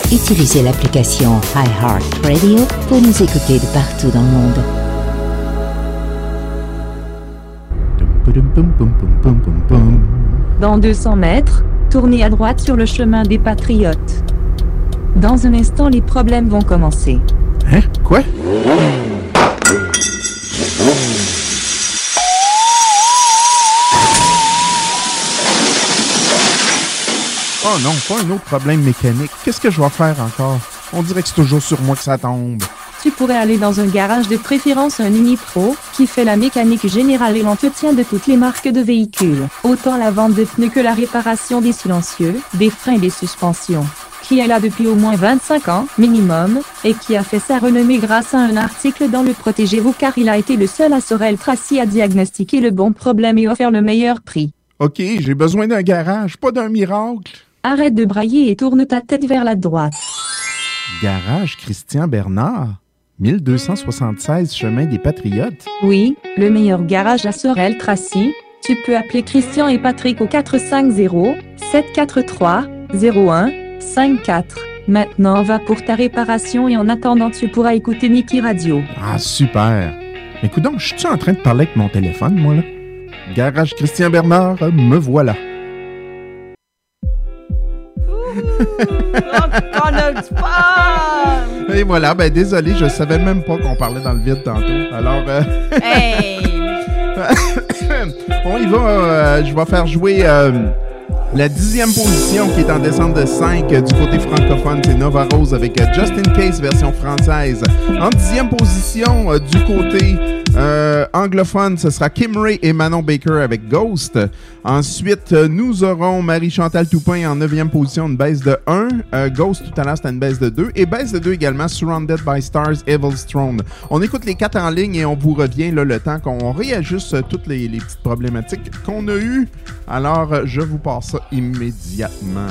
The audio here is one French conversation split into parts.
Utilisez l'application iHeartRadio pour nous écouter de partout dans le monde. Dans 200 mètres, tournez à droite sur le chemin des Patriotes. Dans un instant, les problèmes vont commencer. Hein? Quoi? Oh non, pas un autre problème mécanique. Qu'est-ce que je vais faire encore? On dirait que c'est toujours sur moi que ça tombe. Tu pourrais aller dans un garage de préférence un Unipro, qui fait la mécanique générale et l'entretien de toutes les marques de véhicules, autant la vente de pneus que la réparation des silencieux, des freins et des suspensions. Qui est là depuis au moins 25 ans, minimum, et qui a fait sa renommée grâce à un article dans le Protégez-vous car il a été le seul à Sorel Tracy à diagnostiquer le bon problème et offert le meilleur prix. OK, j'ai besoin d'un garage, pas d'un miracle. Arrête de brailler et tourne ta tête vers la droite. Garage Christian Bernard, 1276 chemin des Patriotes. Oui, le meilleur garage à Sorel Tracy. Tu peux appeler Christian et Patrick au 450-743-0154. Maintenant va pour ta réparation et en attendant tu pourras écouter Niki Radio. Ah, super. Écoute donc, je suis en train de parler avec mon téléphone, moi, là? Garage Christian Bernard, me voilà. On a du fun! Et voilà, ben désolé, je savais même pas qu'on parlait dans le vide tantôt. Alors, Hey! on y va. Je vais faire jouer la 10e position qui est en descente de 5 du côté francophone. C'est Nova Rose avec Just In Case version française. En 10e position du côté anglophone, ce sera Kim Ray et Manon Baker avec Ghost. Ensuite, nous aurons Marie-Chantal Toupin en 9e position, une baisse de 1. Ghost, tout à l'heure, c'était une baisse de 2. Et baisse de 2 également, Surrounded by Stars, Evil's Throne. On écoute les 4 en ligne et on vous revient là, le temps qu'on réajuste toutes les petites problématiques qu'on a eues. Alors, je vous passe ça immédiatement.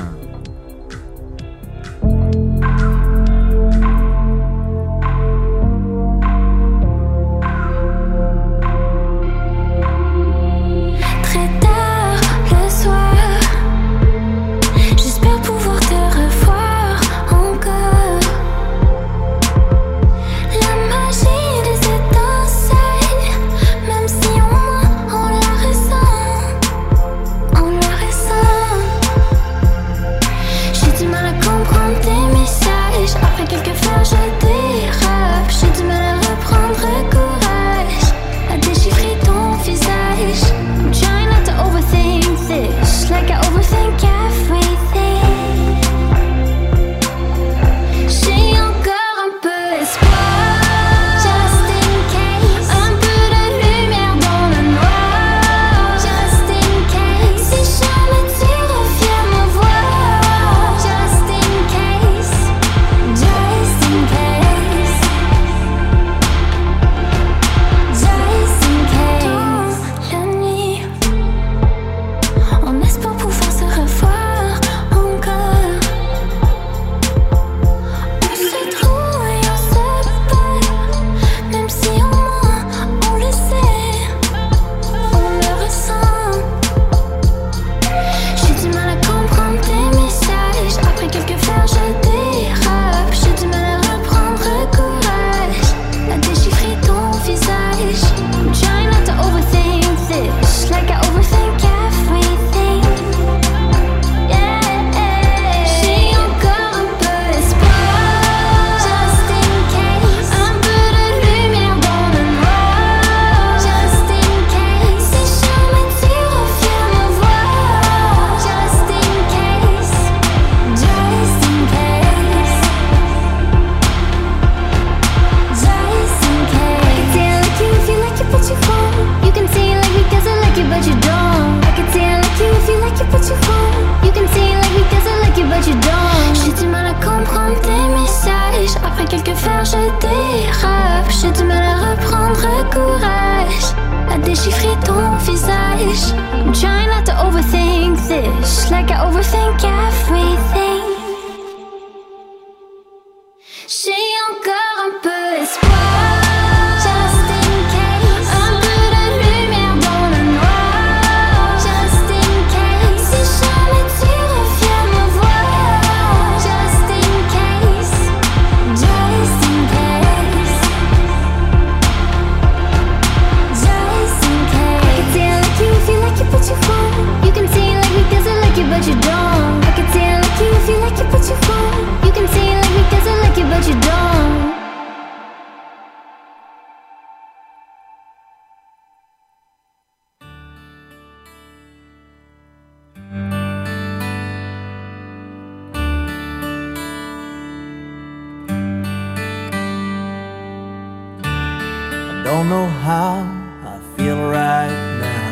don't know how I feel right now,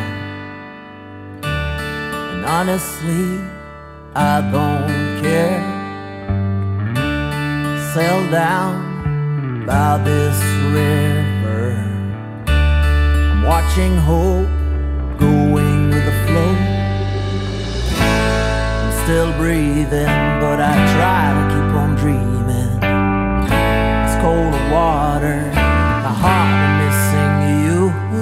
and honestly I don't care. Sail down by this river, I'm watching hope going with the flow. I'm still breathing, but I try to keep on dreaming. It's cold water, my heart missing you.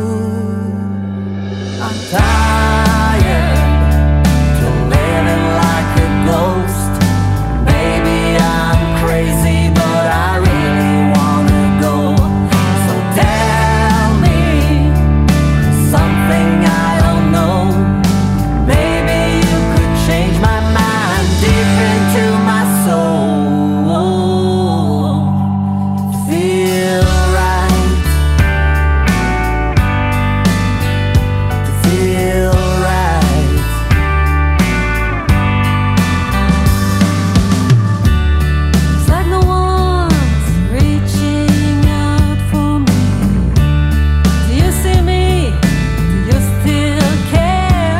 I'm tired to living like a ghost. Maybe I'm crazy, but I really wanna go. So tell me something I don't know. Maybe you could change my mind deep into my soul. Feel right, to feel right. It's like no one's reaching out for me. Do you see me? Do you still care?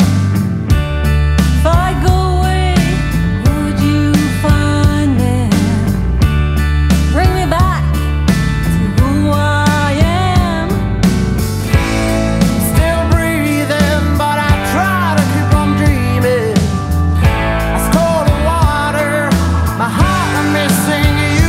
If I go away, would you find me? Bring me back to who I am. Still breathing, but I try to keep on dreaming. It's cold water, my heart I'm missing you.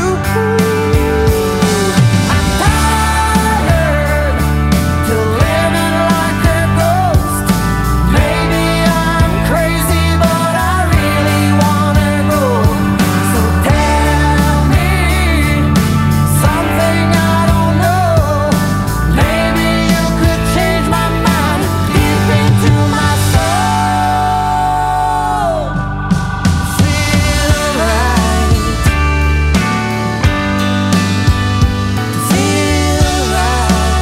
I'm tired to living like a ghost. Maybe I'm crazy, but I really wanna go. So tell me something I don't know. Maybe you could change my mind deep into my soul. Feel right, feel right.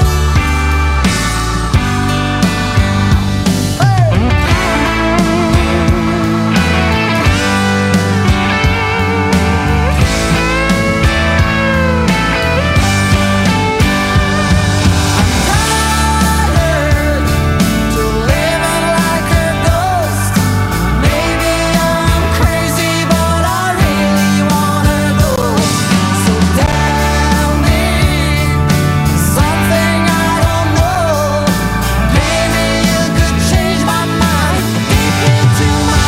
Tired to living like a ghost. Maybe I'm crazy, but I really wanna go. So tell me something I don't know. Maybe you could change my mind deep into my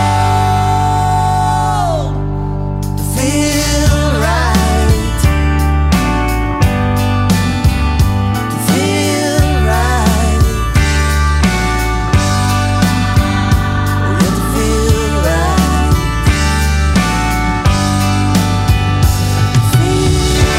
soul. Feel right, feel right. Oh, you feel right, feel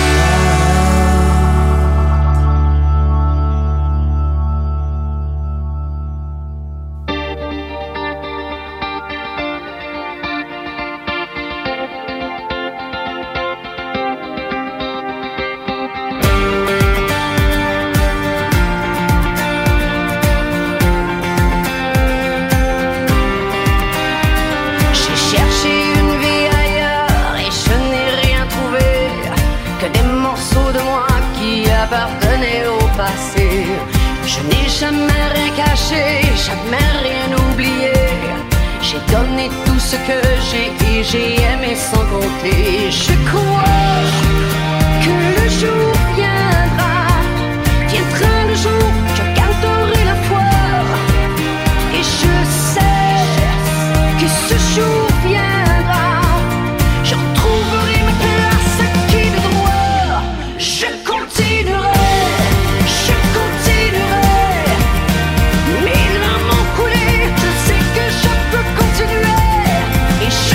J'ai cherché une vie ailleurs et je n'ai rien trouvé que des morceaux de moi qui appartenaient au passé. Je n'ai jamais rien caché, jamais rien oublié. J'ai donné tout ce que j'ai et j'ai aimé sans compter. Je crois que le jour viendra, viendra le jour où je garderai la foi. Et je sais que ce jour viendra, je retrouverai ma place à qui de droit. Je continuerai, mes larmes ont coulé, je sais que je peux continuer. Et je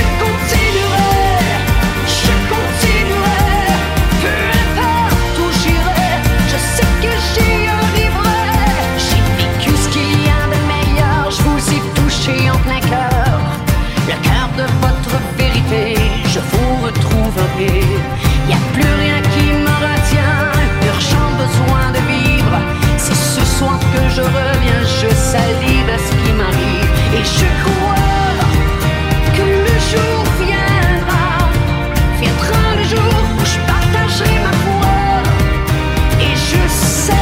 continuerai, peu importe où j'irai, je sais que j'y arriverai. J'ai vécu ce qu'il y a de meilleur, je vous ai touché en plein cœur. Le cœur de votre vérité, je vous retrouverai. Y a plus rien qui me retient, urgent besoin de vivre. C'est ce soir que je reviens, je salive à ce qui m'arrive. Et je crois que le jour viendra, viendra le jour où je partagerai ma foi. Et je sais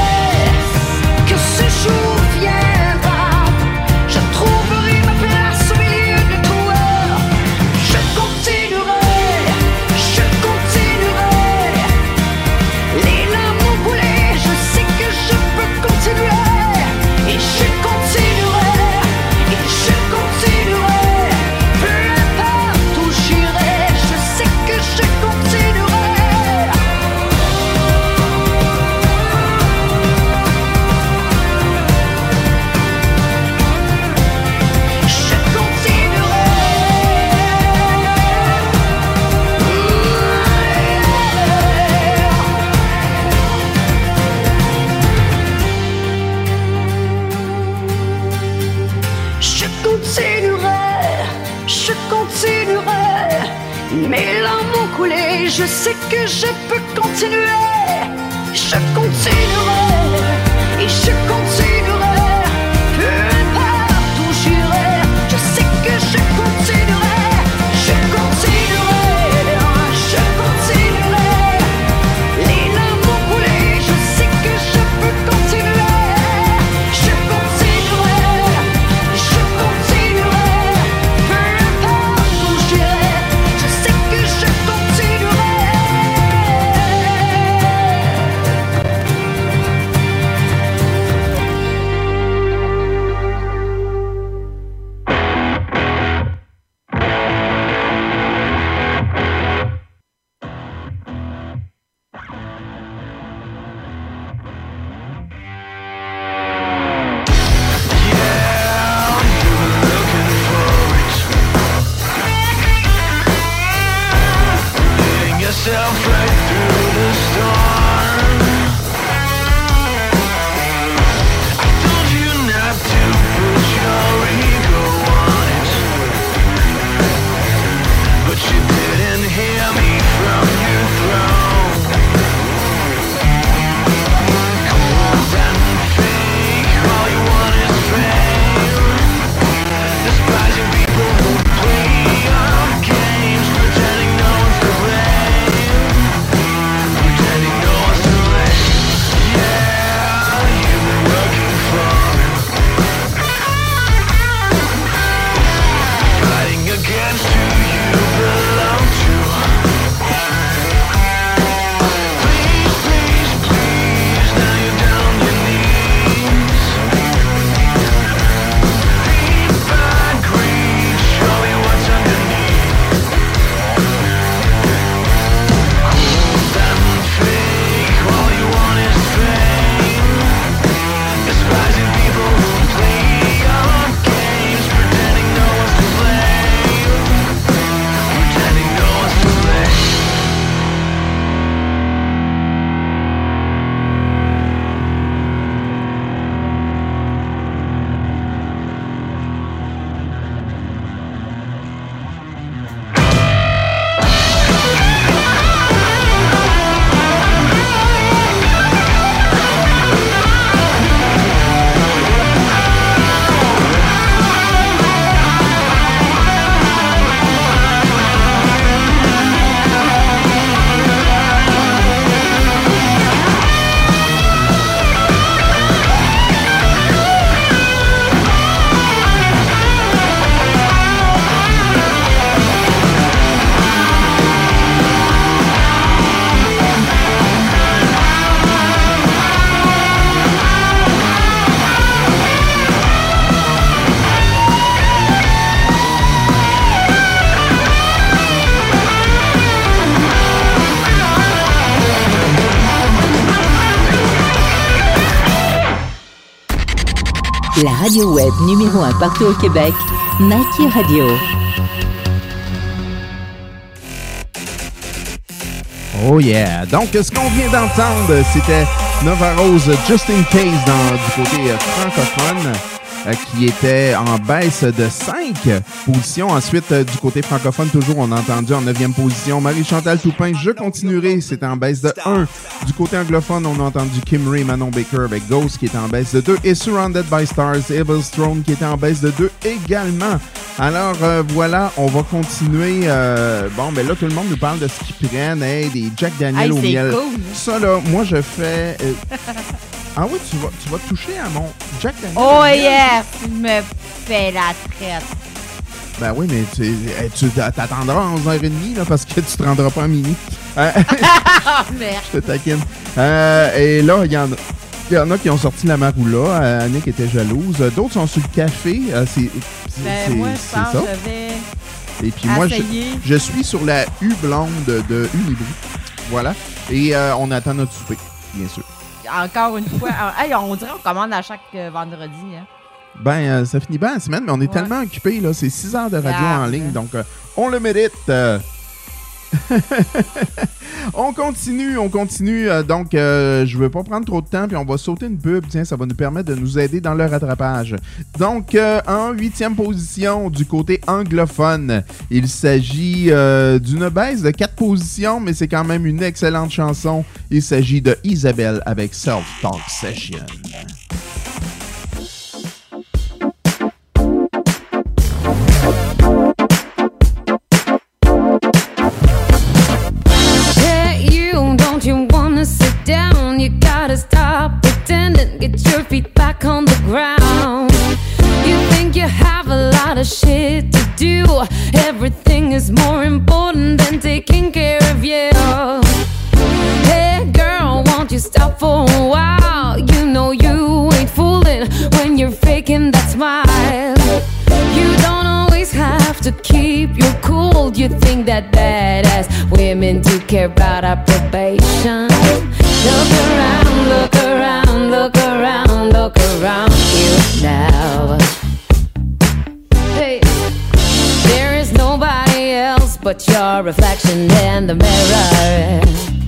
Les larmes ont coulé, je sais que je peux continuer. Je continuerai et je continuerai. Peu importe où j'irai, je sais que je continuerai. Je continuerai, je continuerai. Les larmes ont coulé, je sais que je peux continuer. Je continuerai, je continuerai. Peu importe où j'irai, je sais que je continuerai. Yourself right through the storm. I told you not to put your ego on it, but you didn't hear me from your throne. Cold and fake, all you want is fame. Despising people who play your games, pretending no one's to blame. Pretending no one's to blame. Yeah, you've been working for it, fighting against who you belong to. Please, please, please, now you're down on your knees. Feed by greed, show me what's underneath. Cold and fake, all you want is fame. Despising people who play your games, pretending no one's to blame. Pretending no one's to blame. La radio web numéro 1 partout au Québec, Nike Radio. Oh yeah! Donc, ce qu'on vient d'entendre, c'était Nova Rose, Just in Case du côté francophone, qui était en baisse de 5 positions. Ensuite, du côté francophone, toujours, on a entendu en 9e position Marie-Chantal Toupin, Je continuerai, c'était en baisse de 1. Du côté anglophone, on a entendu Kim Ray, Manon Baker avec Ghost, qui était en baisse de 2. Et Surrounded by Stars, Evil's Throne, qui était en baisse de 2 également. Alors, voilà, on va continuer. Bon, ben là, tout le monde nous parle de ce qu'ils prennent, des Jack Daniel au miel. Cool. Ça, là, moi, je fais... Ah oui, tu vas toucher à mon Jack Daniel. Oh yes! Tu me fais la traite. Ben oui, mais tu t'attendras à 11h30 là, parce que tu te rendras pas à minuit. Oh merde! Je te taquine. Et là, il y en a qui ont sorti la maroula. Annick était jalouse. D'autres sont sur le café. Moi, je pense ça. que je vais Et puis moi, essayer. je suis sur la U blonde de Unibroue. Voilà. Et on attend notre souper, bien sûr. Encore une fois, hey, on dirait qu'on commande à chaque vendredi. Hein. Ben, ça finit bien la semaine, mais on est tellement occupés, là. C'est 6 heures de radio en ligne, donc on le mérite. On continue. Donc, je veux pas prendre trop de temps, puis on va sauter une pub. Tiens, ça va nous permettre de nous aider dans le rattrapage. Donc, en 8e position, du côté anglophone, il s'agit d'une baisse de 4 positions, mais c'est quand même une excellente chanson. Il s'agit de Isabelle avec Self Talk Session. You wanna sit down, you gotta stop pretending, get your feet back on the ground. You think you have a lot of shit to do, everything is more important than taking care of you. Hey girl, won't you stop for a while? You know you ain't fooling when you're faking that smile. You don't always have to keep your cool. You think that badass women do care about our probation. Look around, look around, look around, look around you now. Hey, there is nobody else but your reflection in the mirror.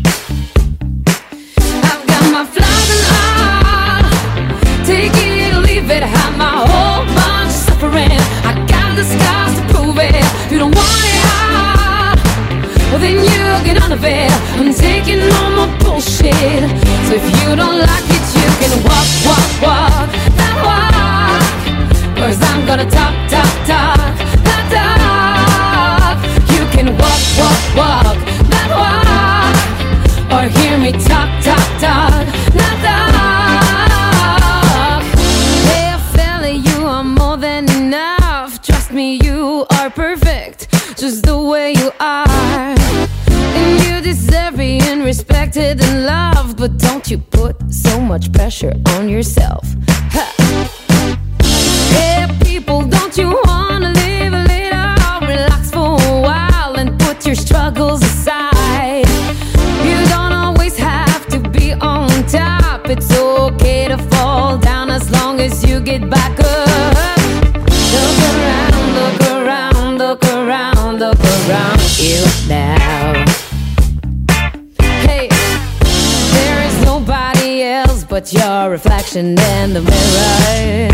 I've got my flaws and all, take it or leave it, have my whole bunch suffering. I got the scars to prove it. You don't want it all, well then you get out of it. I'm taking no more bullshit. So if you don't like it, you can walk, walk, walk that walk. Cause I'm gonna talk, talk, talk that talk. You can walk, walk, walk that walk. Or hear me talk, talk, talk that talk. Hey fella, you are more than enough. Trust me, you are perfect, just the way you are. And you deserve being respected and loved, but don't you put so much pressure on yourself. Ha. Hey people, don't you wanna live a little? Relax for a while and put your struggles aside. You don't always have to be on top. It's okay to fall down as long as you get back up. Look around, look around, look around, look around you now. Hey, there is nobody else but your reflection in the mirror.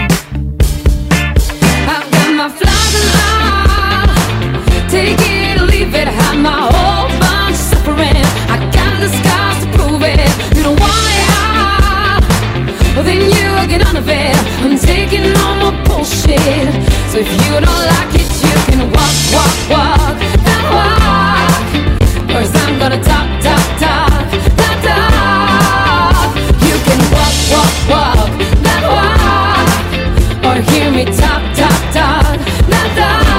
I've got my flaws and all, take it or leave it, have my whole bunch suffering. I got the scars to prove it. You don't want it all, well then you get out of it. I'm taking no more bullshit. So if you don't like it, you can walk, walk, walk that walk. Cause I'm gonna talk, talk, talk that talk. You can walk, walk, walk that walk. Or hear me talk, talk, talk that talk.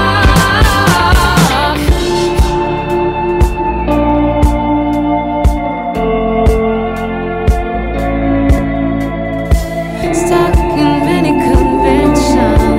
Stuck in many conventions.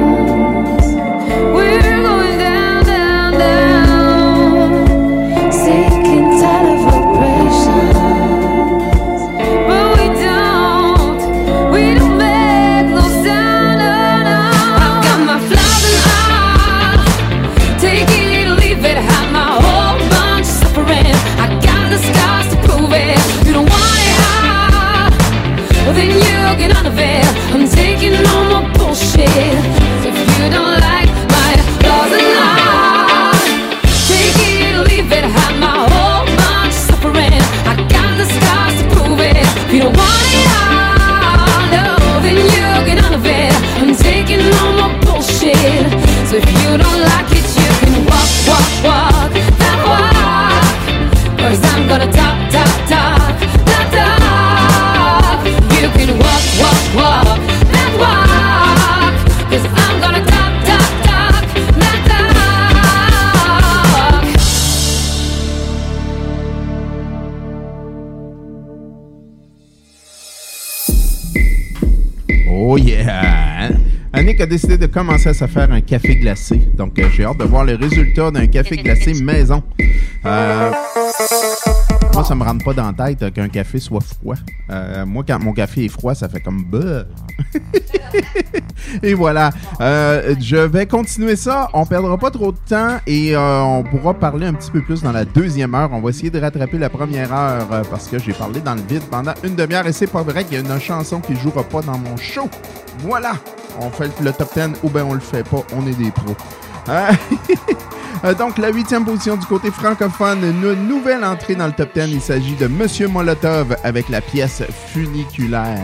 We're going down, down, down. Sick and tired of operations. But we don't make no sound, no, no. I've got my flaws and all, take it or leave it, have my whole bunch suffering. I got the scars to prove it. You don't want it all, well then you get out of it. I'm taking no more bullshit. If you don't like my flaws and all, take it or leave it, have my whole bunch suffering. I got the scars to prove it. If you don't want it all, no, then you get out of it. I'm taking no more bullshit. So if you don't like it, you can walk, walk, walk that walk. Cause I'm gonna talk, talk, talk that talk. You can walk, walk, walk that walk. Cause I'm gonna talk, talk, talk that talk. Oh yeah! Annick a décidé de commencer à se faire un café glacé. Donc, j'ai hâte de voir le résultat d'un café glacé maison. Moi, ça me rentre pas dans la tête qu'un café soit froid. Moi, quand mon café est froid, ça fait comme bah. Et voilà. Je vais continuer ça. On perdra pas trop de temps et on pourra parler un petit peu plus dans la deuxième heure. On va essayer de rattraper la première heure parce que j'ai parlé dans le vide pendant une demi-heure et c'est pas vrai qu'il y a une chanson qui jouera pas dans mon show. Voilà. On fait le top 10 ou bien on le fait pas. On est des pros. Donc, la 8e position du côté francophone, une nouvelle entrée dans le top 10. Il s'agit de Monsieur Molotov avec la pièce Funiculaire.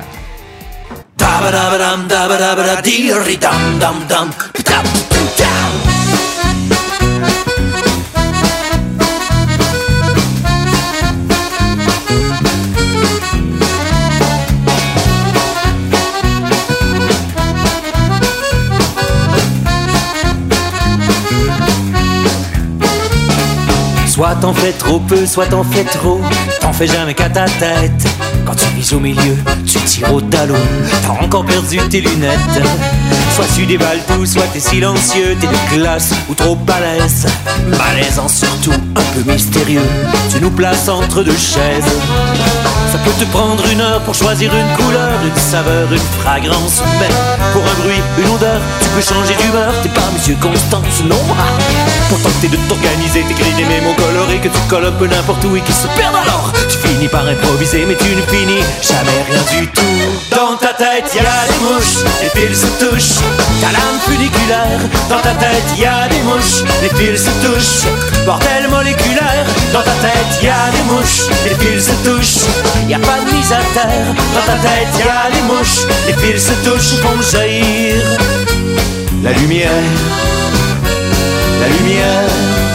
Soit t'en fais trop peu, soit t'en fais trop, t'en fais jamais qu'à ta tête. Quand tu vises au milieu, tu tires au talon, t'as encore perdu tes lunettes. Soit tu déballes tout, soit t'es silencieux, t'es de classe ou trop balèze. Malaisant surtout, un peu mystérieux, tu nous places entre deux chaises. Ça peut te prendre une heure pour choisir une couleur, une saveur, une fragrance, mais pour un bruit, une odeur, tu peux changer d'humeur. T'es pas Monsieur Constance, non. Pour tenter de t'organiser, t'écris des mémos colorés que tu colles un peu n'importe où et qui se perdent alors. Tu finis par improviser, mais tu ne finis jamais rien du tout. Dans ta tête, y'a des mouches, les fils se touchent. Ta lame funiculaire, dans ta tête, y'a des mouches, les fils se touchent. Bordel moléculaire, dans ta tête, y'a des mouches, les fils se touchent. Y'a pas de mise à terre, dans ta tête, y'a des mouches, les fils se touchent, font jaillir la lumière. La lumière.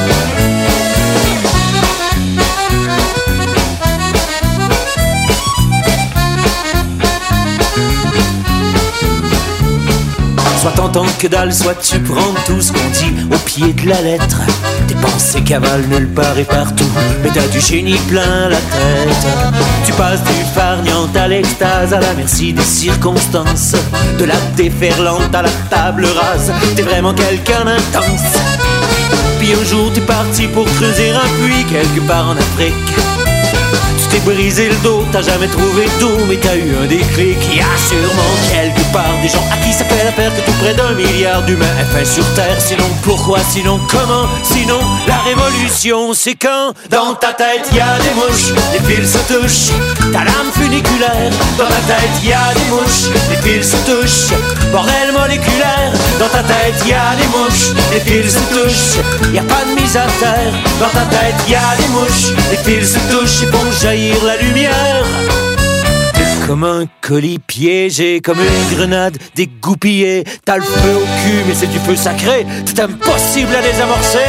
Soit t'entends que dalle, soit tu prends tout ce qu'on dit au pied de la lettre. Tes pensées cavalent nulle part et partout, mais t'as du génie plein la tête. Tu passes du farniente à l'extase, à la merci des circonstances, de la déferlante à la table rase. T'es vraiment quelqu'un d'intense. Puis un jour t'es parti pour creuser un puits quelque part en Afrique. Tu t'es brisé le dos, t'as jamais trouvé d'eau, mais t'as eu un déclic. Il y a sûrement quelque part des gens à qui ça fait l'affaire que tout près d'1 milliard d'humains est fait sur Terre. Sinon pourquoi, sinon comment, sinon la révolution c'est quand dans ta tête y a des mouches, les fils se touchent. Ta lame funiculaire, dans ta tête y a des mouches, les fils se touchent. Bordel moléculaire, dans ta tête y a des mouches, les fils se touchent. Y a pas de mise à terre, dans ta tête y a des mouches, les fils se touchent, ils font jaillir la lumière. Comme un colis piégé, comme une grenade dégoupillée. T'as le feu au cul, mais c'est du feu sacré, c'est impossible à désamorcer.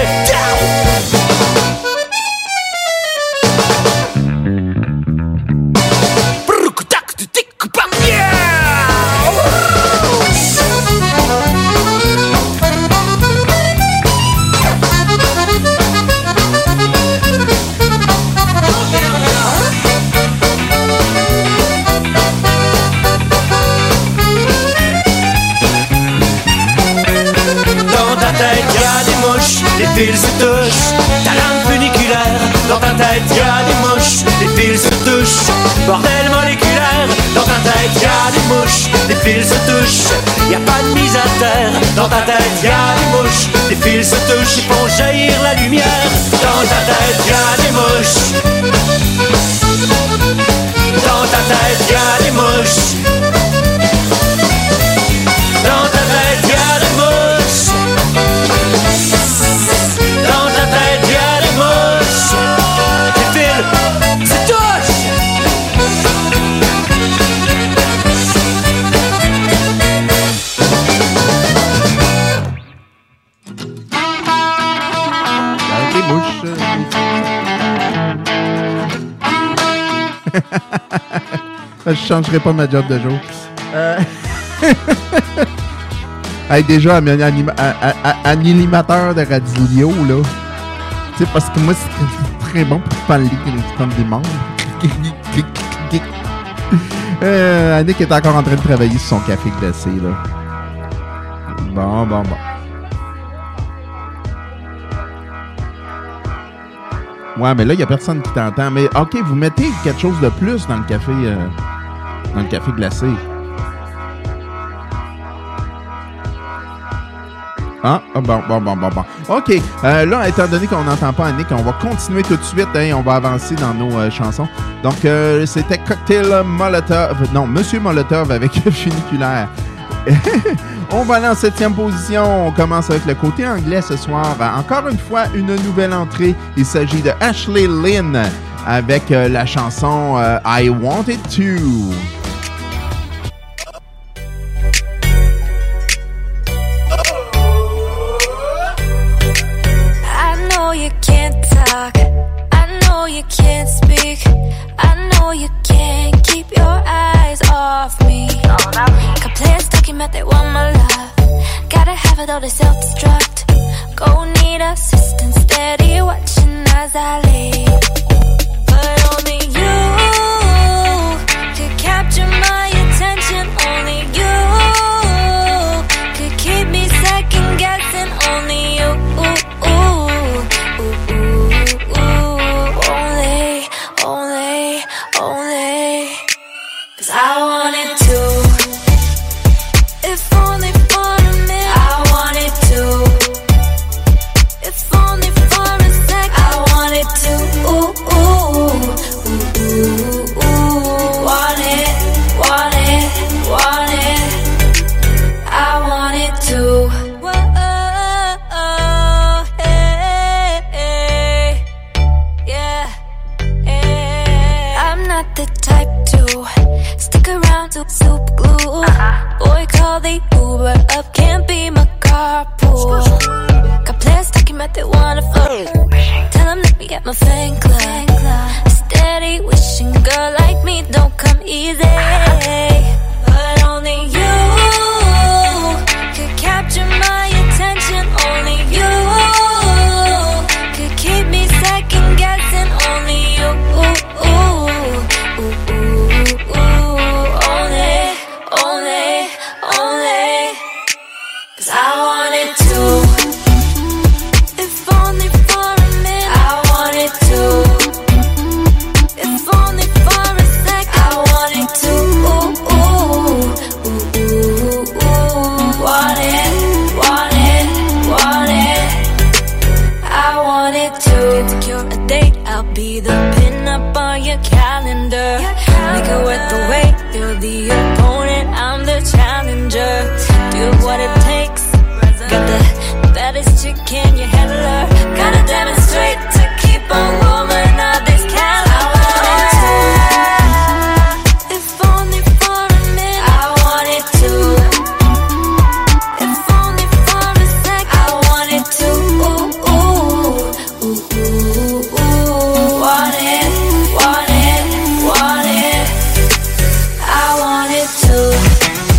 Les fils se touchent, ta lame funiculaire, dans ta tête y'a des mouches, les fils se touchent, bordel moléculaire, dans ta tête y'a des mouches, les fils se touchent, y'a pas de mise à terre, dans ta tête y'a des mouches, les fils se touchent, ils font jaillir la lumière, dans ta tête y'a des mouches, dans ta tête y'a des mouches, dans ta tête y'a des mouches. Dans ta tête y'a des mouches, les fils se touchent. Avec les mouches. Je changerai pas ma job de jour. Hey, déjà, un animateur de radio, là. Tu sais, parce que moi, c'est très bon pour parler comme des membres. Annick est encore en train de travailler sur son café glacé, là. Bon. Ouais, mais là, il n'y a personne qui t'entend. Mais OK, vous mettez quelque chose de plus dans le café glacé. Bon. OK. Là, étant donné qu'on n'entend pas Annick, on va continuer tout de suite. Hein, on va avancer dans nos chansons. Donc, c'était Cocktail Molotov. Non, Monsieur Molotov avec Funiculaire. On va aller en 7e position. On commence avec le côté anglais ce soir. Encore une fois, une nouvelle entrée. Il s'agit de Ashley Lynn avec la chanson I Wanted To. You can't talk, I know you can't speak, I know you can't keep your eyes off me. Got players talking about they want my love, gotta have it all to self-destruct. Go need assistance, steady watching as I leave. But only you could capture my attention, only you could keep me second guessing, only you. I wanted to, if only for a minute. I wanted to, if only for a sec. I wanted to, ooh, ooh, ooh, ooh, ooh. Want it, want it, want it. I wanted to. Whoa, hey, hey, yeah, hey. I'm not the type to stick around to super glue. Boy, call the Uber up, can't be my carpool. Got players talking about they wanna fuck. Tell them let me get my fan club. Steady wishing, girl like me don't come easy. But only you could capture my attention. Only you could keep me second guessing. Only you. I wanted to, if only for a minute. I wanted to, if only for a sec. I wanted to, ooh, ooh, ooh, ooh, ooh. Want it, want it, want it. I wanted to secure a date. I'll be the pin-up on your calendar. Make it worth the wait. You're the opponent, I'm the challenger. Do what it takes. Got the baddest chick in your handler. Gotta demonstrate to keep on rolling out this calendar. If only for a minute. I wanted to, if only for a sec. I wanted to, ooh, ooh, ooh, ooh, ooh. Want it, want it, want it. I wanted to.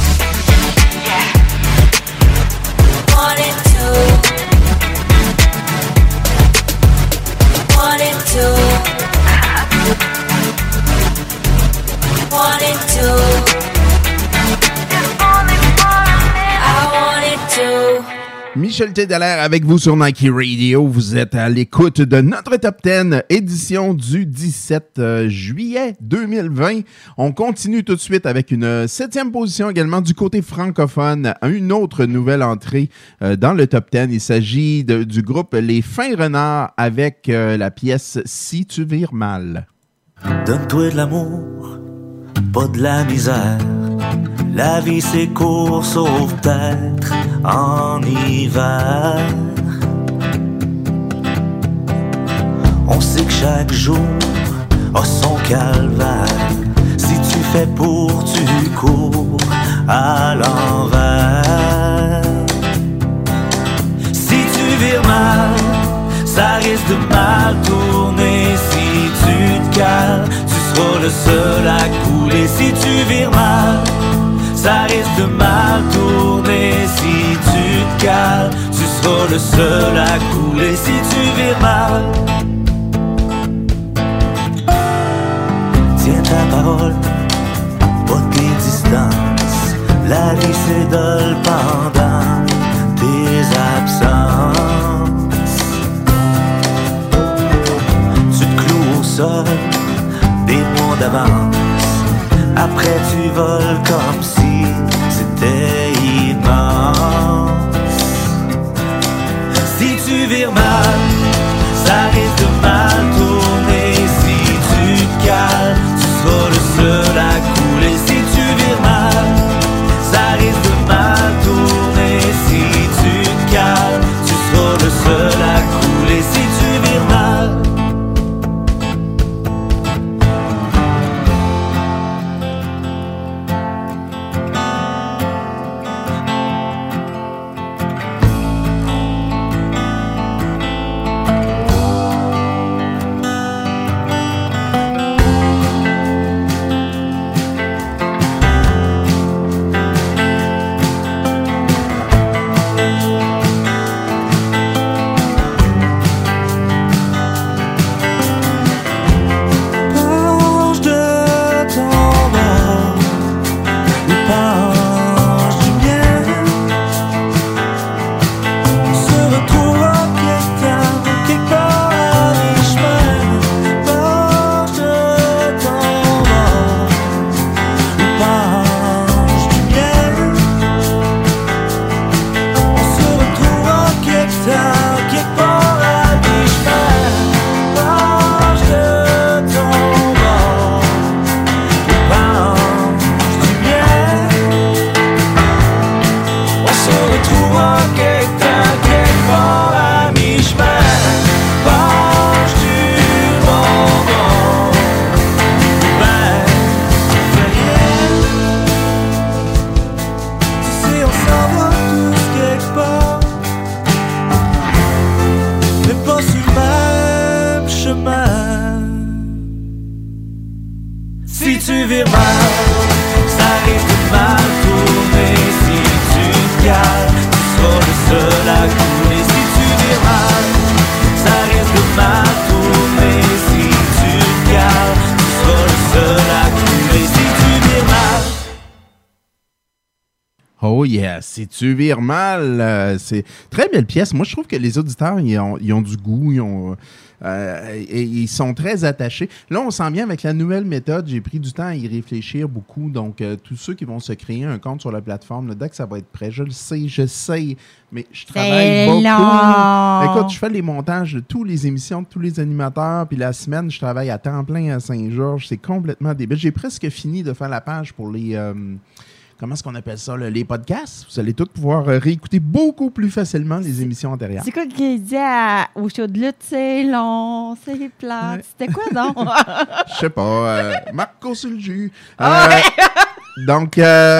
Michel Tédalaire avec vous sur Nike Radio. Vous êtes à l'écoute de notre Top 10, édition du 17 juillet 2020. On continue tout de suite avec une 7e position également du côté francophone. Une autre nouvelle entrée dans le Top 10. Il s'agit du groupe Les Fins Renards avec la pièce « Si tu vires mal ». Donne-toi de l'amour, pas de la misère. La vie c'est court, sauf peut-être en hiver. On sait que chaque jour a son calvaire. Si tu fais pour, tu cours à l'envers. Si tu vires mal, ça risque de mal tourner. Si tu te cales, tu seras le seul à couler. Si tu vires mal, ça risque de mal tourner. Si tu te cales, tu seras le seul à couler. Si tu vires mal, tiens ta parole, pas tes distances. La vie s'édole pendant tes absences. Tu te cloues au sol des mois d'avance. Après tu voles comme si c'était immense. tu vires mal, ça risque de mal tourner. Si tu te cales, tu seras le seul à couler. Si tu vires mal, ça risque de mal tourner. Si tu te cales, tu seras le seul à couler. Si tu vires mal. Si tu vires mal, ça risque de mal tourner. Si tu te cales, tu seras le seul à couler. Si tu vires mal, ça risque de mal tourner. Si tu te cales, tu seras le seul à couler. Si tu vires mal. Oh yeah, si tu vires mal, c'est très belle pièce. Moi, je trouve que les auditeurs, ils ont du goût, et ils sont très attachés. Là, on sent bien avec la nouvelle méthode, j'ai pris du temps à y réfléchir beaucoup. Donc, tous ceux qui vont se créer un compte sur la plateforme, là, dès que ça va être prêt, je le sais, mais je travaille beaucoup. Long. Écoute, je fais les montages de toutes les émissions, de tous les animateurs, puis la semaine, je travaille à temps plein à Saint-Georges. C'est complètement débile. J'ai presque fini de faire la page pour les... comment est-ce qu'on appelle ça, là? Les podcasts. Vous allez tous pouvoir réécouter beaucoup plus facilement les émissions antérieures. C'est quoi qu'il dit au show de lutte? C'est long, c'est plate. Ouais. C'était quoi donc? Je sais pas. Marco sur le jus. Ouais. Donc,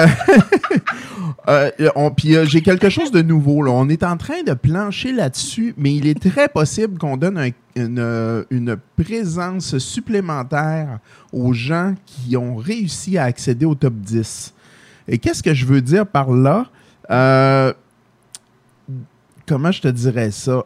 puis j'ai quelque chose de nouveau. Là. On est en train de plancher là-dessus, mais il est très possible qu'on donne une présence supplémentaire aux gens qui ont réussi à accéder au top 10. Et qu'est-ce que je veux dire par là? Comment je te dirais ça?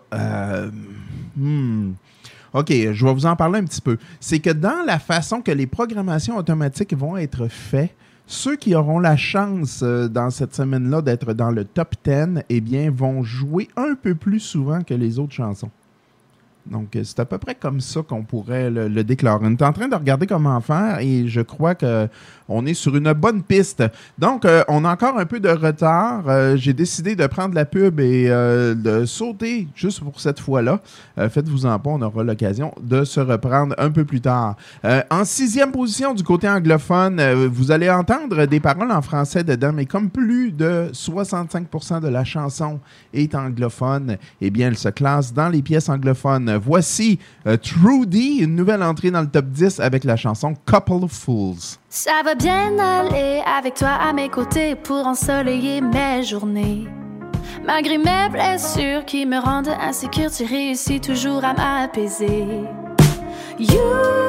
OK, je vais vous en parler un petit peu. C'est que dans la façon que les programmations automatiques vont être faites, ceux qui auront la chance dans cette semaine-là d'être dans le top 10, eh bien, vont jouer un peu plus souvent que les autres chansons. Donc, c'est à peu près comme ça qu'on pourrait le déclarer. On est en train de regarder comment faire et je crois qu'on est sur une bonne piste. Donc, on a encore un peu de retard. J'ai décidé de prendre la pub et de sauter juste pour cette fois-là. Faites-vous-en pas, on aura l'occasion de se reprendre un peu plus tard. En 6e position du côté anglophone, vous allez entendre des paroles en français dedans, mais comme plus de 65% de la chanson est anglophone, eh bien, elle se classe dans les pièces anglophones. Voici Trudy, une nouvelle entrée dans le top 10 avec la chanson Couple of Fools. Ça va bien aller avec toi à mes côtés pour ensoleiller mes journées. Malgré mes blessures qui me rendent insécure, tu réussis toujours à m'apaiser. You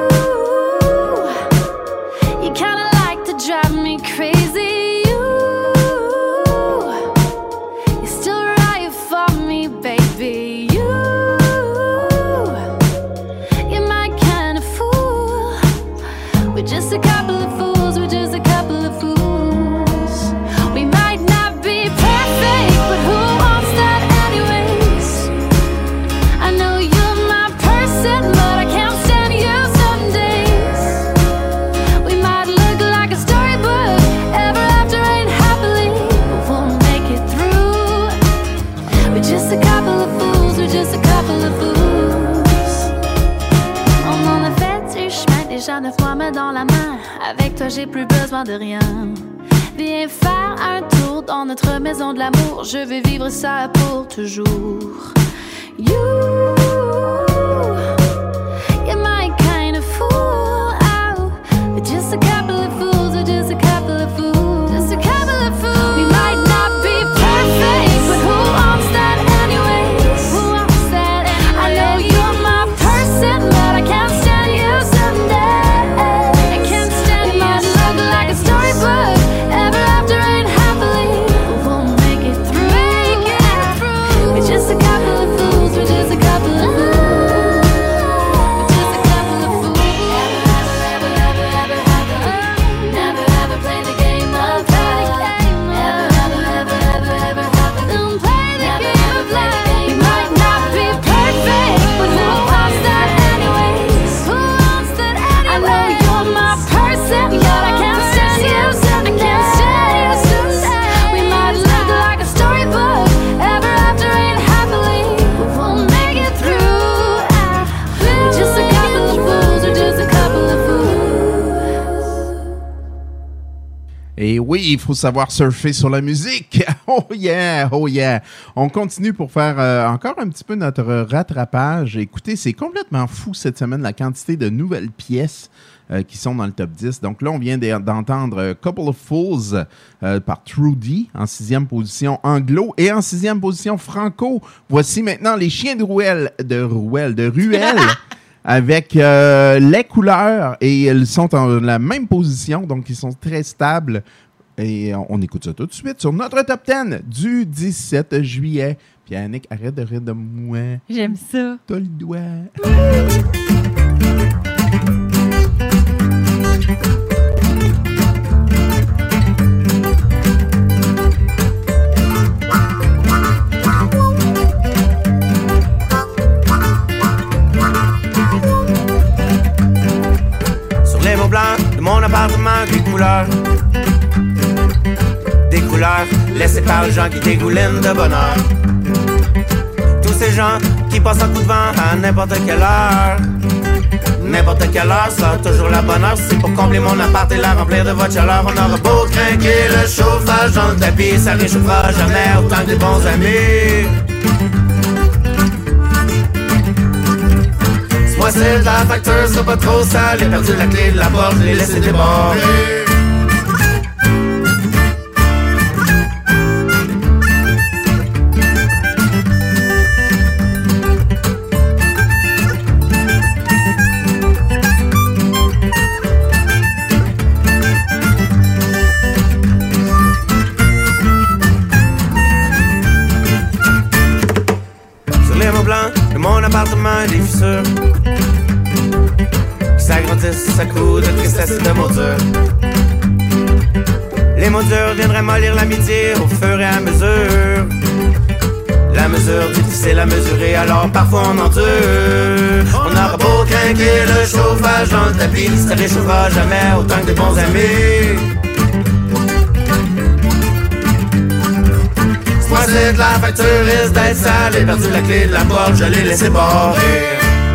kinda like to drive me crazy. You're still right for me, baby. Just a couple of fools, we're just a couple of fools. We might not be perfect, but who wants that anyways? I know you're my person, but I can't stand you some days. We might look like a storybook, ever after ain't happily, but we'll make it through. We're just a couple of fools, we're just a déjà 9 mois main dans la main. Avec toi j'ai plus besoin de rien. Viens faire un tour dans notre maison de l'amour. Je veux vivre ça pour toujours. You're my kind of fool. Oh, we're just a couple of fools. We're just a couple of fools. Just a couple of fools. We might not be perfect, but who wants that anyways? Who wants that anyways? I know you're my person, but I can't stand you someday. I can't stand you. Might look like a storybook. Ever after ain't happily. We'll make it through. Make it through. We're just a couple of fools. We're just a couple of fools. Et oui, il faut savoir surfer sur la musique. Oh yeah, oh yeah. On continue pour faire encore un petit peu notre rattrapage. Écoutez, c'est complètement fou cette semaine la quantité de nouvelles pièces qui sont dans le top 10. Donc là, on vient d'entendre Couple of Fools par Trudy en 6e position anglo et en 6e position franco. Voici maintenant les chiens de Ruelle avec les couleurs et ils sont en la même position, donc ils sont très stables. Et on écoute ça tout de suite sur notre top 10 du 17 juillet. Pierre-Annick, arrête de rire de moi. J'aime ça. T'as le doigt. Blanc de mon appartement, des couleurs laissées par les gens qui dégoulinent de bonheur. Tous ces gens qui passent un coup de vent à n'importe quelle heure, ça a toujours la bonne heure. C'est pour combler mon appart et la remplir de votre chaleur. On aura beau craquer le chauffage dans le tapis, ça réchauffera jamais autant que des bons amis. Moi c'est de la facture, c'est pas trop sale. J'ai perdu la clé de la porte, je l'ai laissé déborder. Sur les mots blancs de mon appartement, des fissures s'agrandissent à coups de tristesse et de mots durs. Les mots durs viendraient mollir l'amitié au fur et à mesure. La mesure difficile à mesurer, alors parfois on endure. On aura beau craquer le chauffage dans le tapis, ça réchauffera jamais autant que des bons amis. Moi c'est de la facture, risque d'être sale. J'ai perdu la clé de la porte, je l'ai laissé barrer.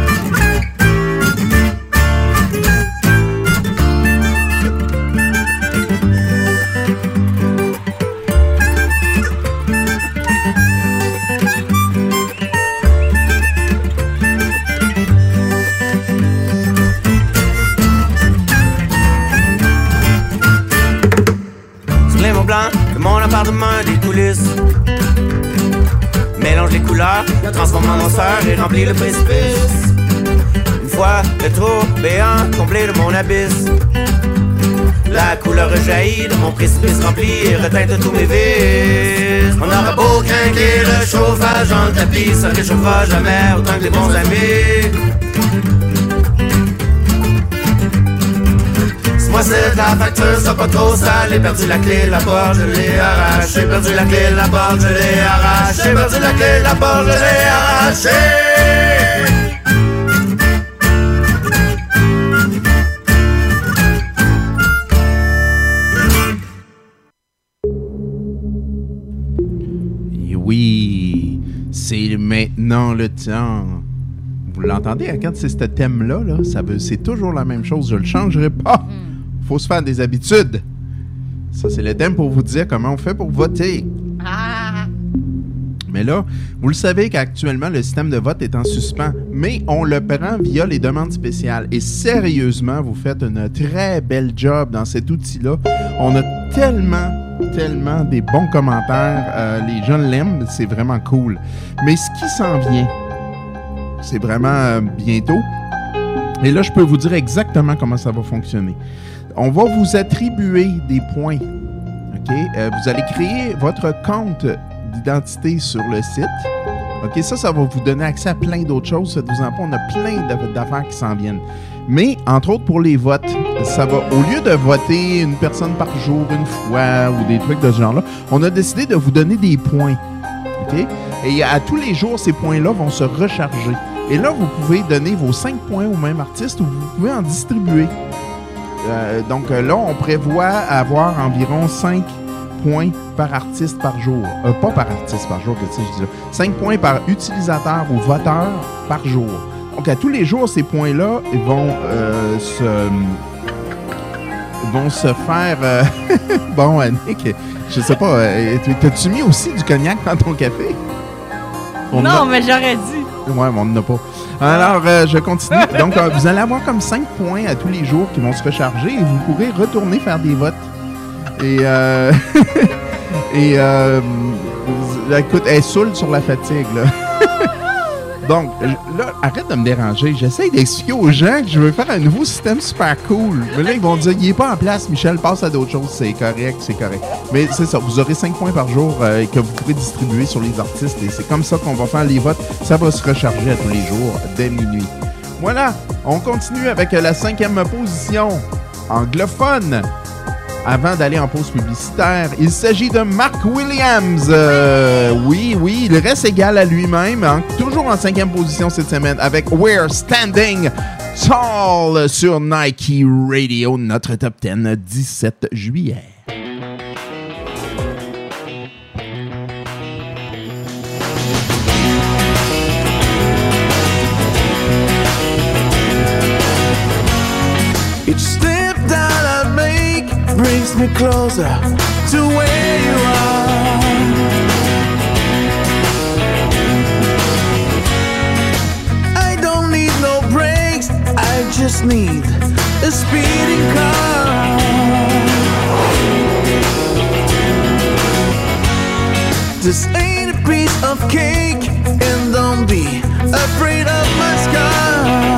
De mon appartement, des coulisses mélange les couleurs, transforme en noirceur et remplit le précipice. Une fois le trou béant comblé de mon abysse, la couleur rejaillit de mon précipice rempli et reteinte tous mes vices. On aura beau craquer le chauffage dans le tapis, ça réchauffera jamais autant que les bons amis. Moi c'est de la facture, ça pas trop sale. J'ai perdu la clé de la porte, je l'ai arrachée. J'ai perdu la clé de la porte, je l'ai arrachée. J'ai perdu la clé de la porte, je l'ai arrachée. Et oui, c'est maintenant le temps Vous l'entendez, hein, quand c'est ce thème-là, là, c'est toujours la même chose. Je le changerai pas. Faut se faire des habitudes. Ça, c'est le thème pour vous dire comment on fait pour voter. Mais là, vous le savez qu'actuellement, le système de vote est en suspens, mais on le prend via les demandes spéciales. Et sérieusement, vous faites une très belle job dans cet outil-là. On a tellement des bons commentaires. Les gens l'aiment, c'est vraiment cool. Mais ce qui s'en vient, c'est vraiment bientôt. Et là, je peux vous dire exactement comment ça va fonctionner. On va vous attribuer des points. OK? Vous allez créer votre compte d'identité sur le site. OK? Ça va vous donner accès à plein d'autres choses. Faites-vous-en pas, on a plein d'affaires qui s'en viennent. Mais, entre autres, pour les votes, ça va, au lieu de voter une personne par jour, une fois, ou des trucs de ce genre-là, on a décidé de vous donner des points. OK? Et à tous les jours, ces points-là vont se recharger. Et là, vous pouvez donner vos 5 points au même artiste ou vous pouvez en distribuer. Donc là, on prévoit avoir environ 5 points par artiste par jour. Pas par artiste par jour, je dis là. 5 points par utilisateur ou voteur par jour. Donc à tous les jours, ces points-là vont se faire... Bon, Annick, je sais pas, t'as-tu mis aussi du cognac dans ton café? Non, mais j'aurais dû. Ouais, mais on n'en a pas. Alors, je continue. Donc, vous allez avoir comme 5 points à tous les jours qui vont se recharger et vous pourrez retourner faire des votes. Et, écoute, elle saoule sur la fatigue, là. Donc, là, arrête de me déranger. J'essaie d'expliquer aux gens que je veux faire un nouveau système super cool. Mais là, ils vont dire, il n'est pas en place, Michel, passe à d'autres choses. C'est correct. Mais c'est ça, vous aurez 5 points par jour que vous pourrez distribuer sur les artistes. Et c'est comme ça qu'on va faire les votes. Ça va se recharger à tous les jours, dès minuit. Voilà, on continue avec la 5e position anglophone. Avant d'aller en pause publicitaire, il s'agit de Mark Williams. Oui, il reste égal à lui-même, toujours en 5e position cette semaine avec We're Standing Tall sur Nike Radio, notre top 10, 17 juillet. Each step that I make brings me closer to where you are. I don't need no brakes, I just need a speeding car. This ain't a piece of cake, and don't be afraid of my scar.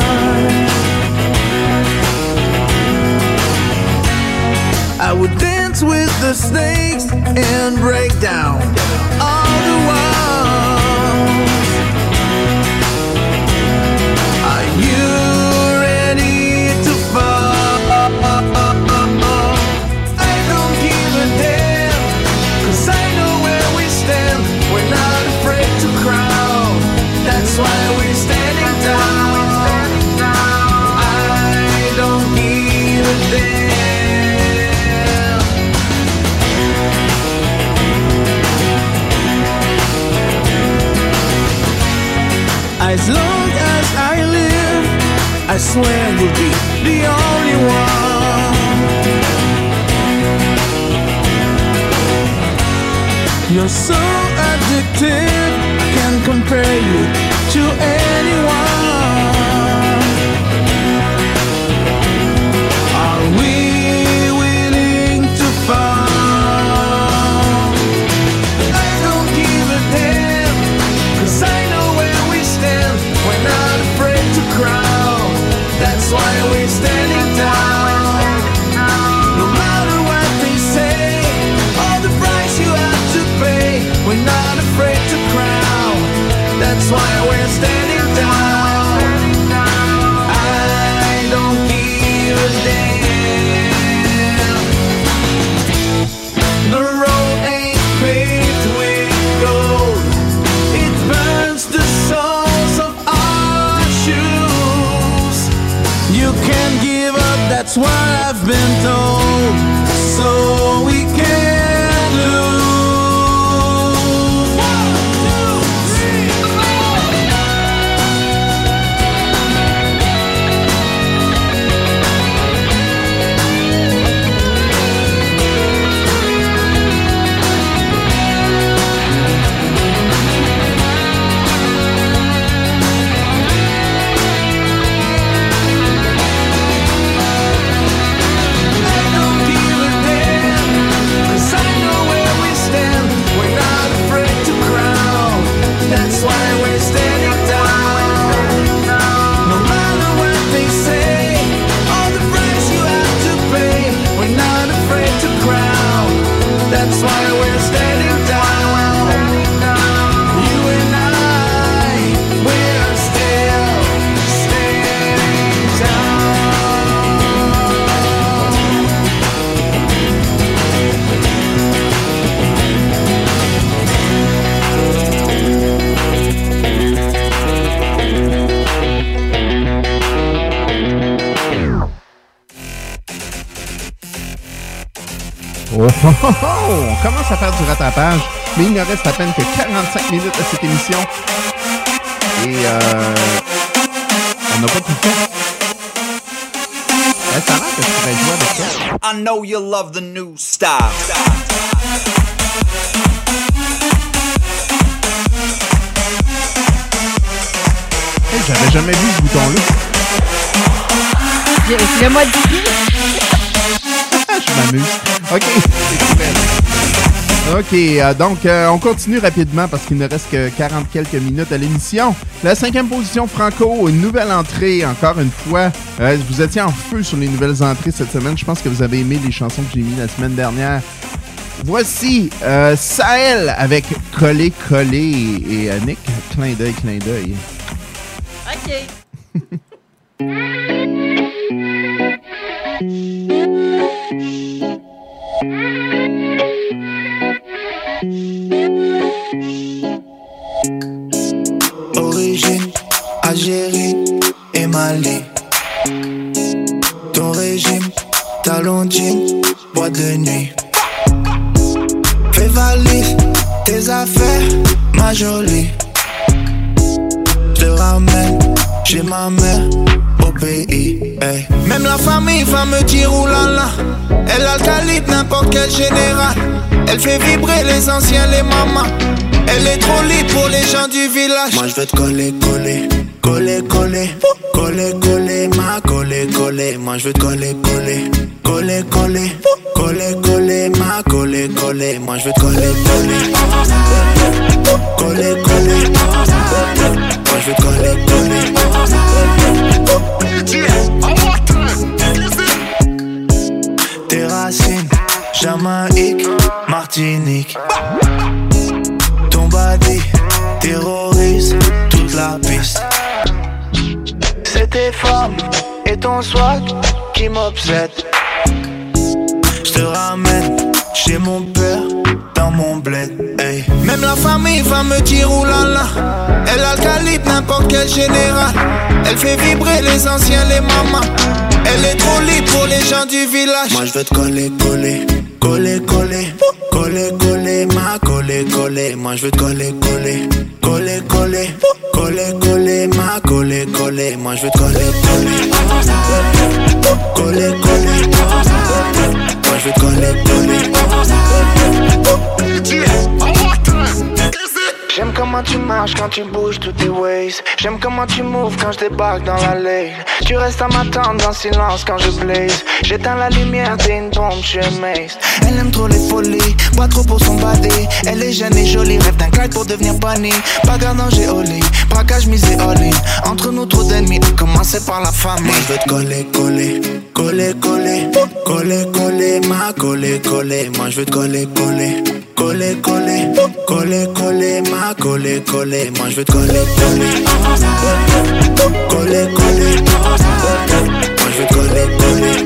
I would dance with the snakes and break down all the walls. Are you ready to fall? I don't give a damn, 'cause I know where we stand. We're not afraid to crowd, that's why we're standing down. I don't give a damn. As long as I live, I swear you'll be the only one. You're so addictive, I can't compare you to anyone. Are we willing to fall? I don't give a damn, 'cause I know where we stand. We're not afraid to crowd, that's why we're standing down. No matter what they say, all the price you have to pay, we're not afraid to crowd, that's why we're standing down. I don't give a damn. The road ain't paved with gold, it burns the soles of our shoes. You can't give up, that's what I've been told, so we can't lose. 1, 2, 3. Oh, oh, oh, oh! On commence à faire du rattrapage, mais il ne reste à peine que 45 minutes à cette émission. Et on n'a pas tout fait. Ça a l'air que je pourrais jouer avec ça. I know you love the new style. Hey, j'avais jamais vu ce bouton-là. Le mode d'idée. Je m'amuse. OK. OK, donc on continue rapidement parce qu'il ne reste que 40 quelques minutes à l'émission. La 5e position, Franco, une nouvelle entrée, encore une fois. Vous étiez en feu sur les nouvelles entrées cette semaine. Je pense que vous avez aimé les chansons que j'ai mis la semaine dernière. Voici Sahel avec Collé Collé et Nick, clin d'œil. OK. Origine, Algérie et Mali. Ton régime, talon jean, boîte de nuit. Fais valise, tes affaires, ma jolie. Je te ramène chez ma mère au pays. Hey. Même la famille va me dire oulala. Elle a le calibre n'importe quel général. Elle fait vibrer les anciens, les mamans. Elle est trop libre pour les gens du village. Moi je veux te coller, coller, coller, coller, coller, coller, ma coller, coller. Moi je veux te coller, coller, coller, coller, coller, coller, ma coller, coller. Moi je veux te coller, coller, coller, coller. Moi je veux te coller, coller. Tes racines, Jamaïque, Martinique. Ton body terrorise toute la piste. C'est tes formes et ton swag qui m'obsède. J'te ramène chez mon père dans mon bled. Hey. Même la famille va me dire oulala. Elle a le calibre n'importe quel général. Elle fait vibrer les anciens, les mamans. Elle est trop libre pour les gens du village. Moi je veux te coller, coller, coller, coller, coller, coller, ma coller, coller. Moi je veux te coller, coller, coller, coller, coller, coller, ma coller, coller. Moi je veux te coller, coller, coller, coller. Moi je veux te coller, coller. J'aime comment tu marches quand tu bouges tous tes ways. J'aime comment tu moves quand je débarque dans la lane. Tu restes à m'attendre en silence quand je blaze. J'éteins la lumière, t'es une bombe, je suis amazed. Elle aime trop les folies, pas trop pour son body. Elle est jeune et jolie, rêve d'un crack pour devenir bunny. Bagarre danger au lit, braquage misé all-in. Entre nous trop d'ennemis, à commencer par la famille. Moi je veux te coller, coller, coller, coller, coller, coller, ma coller, coller. Moi je veux te coller, coller, coller, coller, coller, coller, ma coller, coller. Moi je veux te coller, coller, coller, coller. Moi je veux te coller, coller.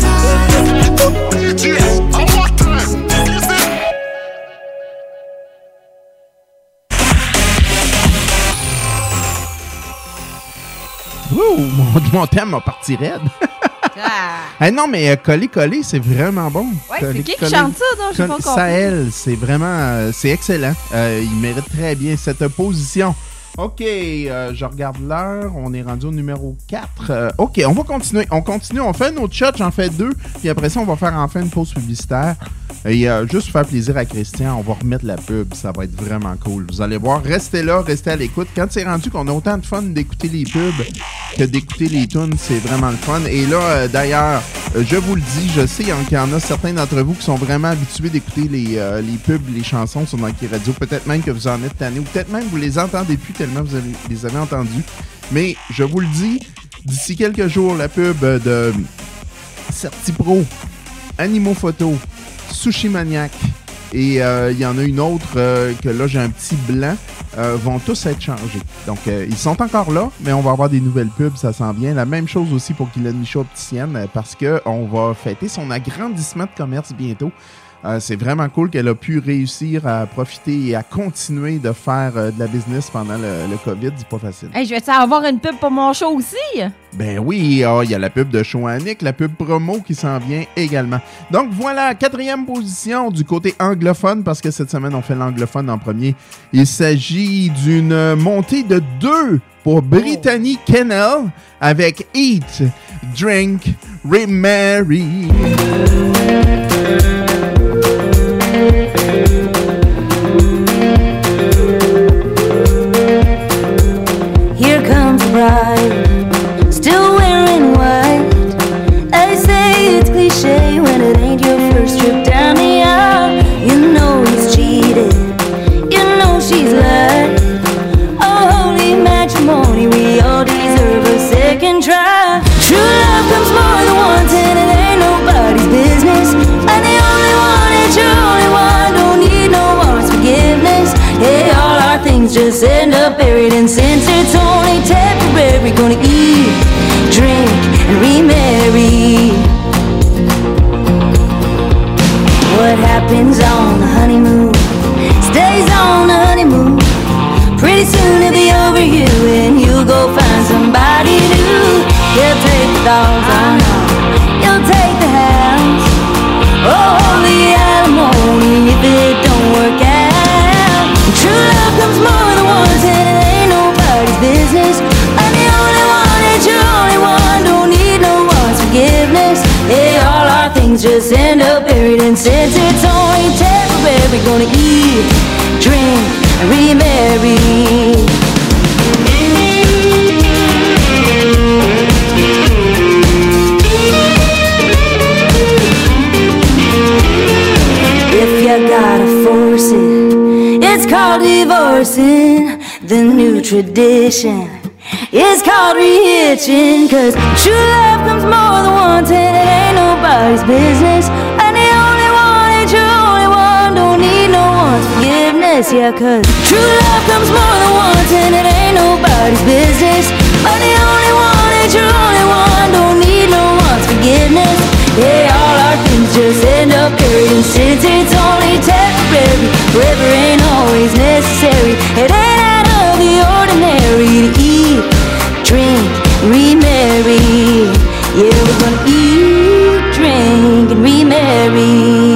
Ouh, mon thème m'a parti raide. Ah. Non, mais Coller, coller, c'est vraiment bon. Ouais, c'est qui chante ça, non? J'ai pas compris. Sahel, c'est vraiment... c'est excellent. Il mérite très bien cette position. OK, je regarde l'heure. On est rendu au numéro 4. OK, on va continuer. On continue. On fait notre shot, j'en fais 2. Puis après ça, on va faire enfin une pause publicitaire. Et juste pour faire plaisir à Christian, on va remettre la pub. Ça va être vraiment cool. Vous allez voir, restez là, restez à l'écoute. Quand c'est rendu qu'on a autant de fun d'écouter les pubs que d'écouter les tunes, c'est vraiment le fun. Et là, d'ailleurs, je vous le dis, je sais qu'il y en a certains d'entre vous qui sont vraiment habitués d'écouter les pubs, les chansons sur Nike Radio. Peut-être même que vous en êtes tannés ou peut-être même que vous les entendez plus tellement vous les avez entendus. Mais je vous le dis, d'ici quelques jours, la pub de CertiPro, Animaux Photo, Sushi Maniac et il y en a une autre que là j'ai un petit blanc, vont tous être changés. Donc ils sont encore là, mais on va avoir des nouvelles pubs, ça s'en vient. La même chose aussi pour Guylaine Michaud Opticienne parce qu'on va fêter son agrandissement de commerce bientôt. C'est vraiment cool qu'elle a pu réussir à profiter et à continuer de faire de la business pendant le COVID. C'est pas facile. Hey, je vais avoir une pub pour mon show aussi? Ben oui, il y a la pub de Show-Annick, la pub promo qui s'en vient également. Donc voilà, 4e position du côté anglophone, parce que cette semaine, on fait l'anglophone en premier. Il s'agit d'une montée de 2 pour Brittany Kennel avec Eat, Drink, Remarry. Here comes the bride, still wearing white. They say it's cliche when it ain't your first trip down the aisle. You know he's cheated, you know she's lied. Oh, holy matrimony, we all deserve a second try. True love comes more than once and it ain't nobody's business. And the only one is your only one, don't need no one's forgiveness. Hey, all our things just end up buried, and since it's only temporary, gonna eat, drink, and remarry. What happens on the honeymoon stays on the honeymoon. Pretty soon it'll be over you and you'll go find somebody new. He'll take the dogs, I know, you'll take the house. Oh, holy alimony if it don't work out. True love comes more than once and it ain't nobody's business. And the only one is your only one, don't need no one's forgiveness. Hey, all our things just end up buried, and since it's only temporary, gonna eat, drink, and remarry. If you gotta force it, it's called divorcing. The new tradition is called re-hitching. Cause true love comes more than once and it ain't nobody's business. And the only one ain't your only one, don't need no one's forgiveness. Yeah, cause true love comes more than once and it ain't nobody's business. But the only one ain't your only one, don't need no one's forgiveness. Yeah, all our things just end up buried, and since it's only temporary, forever ain't always necessary. It ain't out of the ordinary to eat, drink, remarry. Yeah, we're gonna eat, drink, and remarry.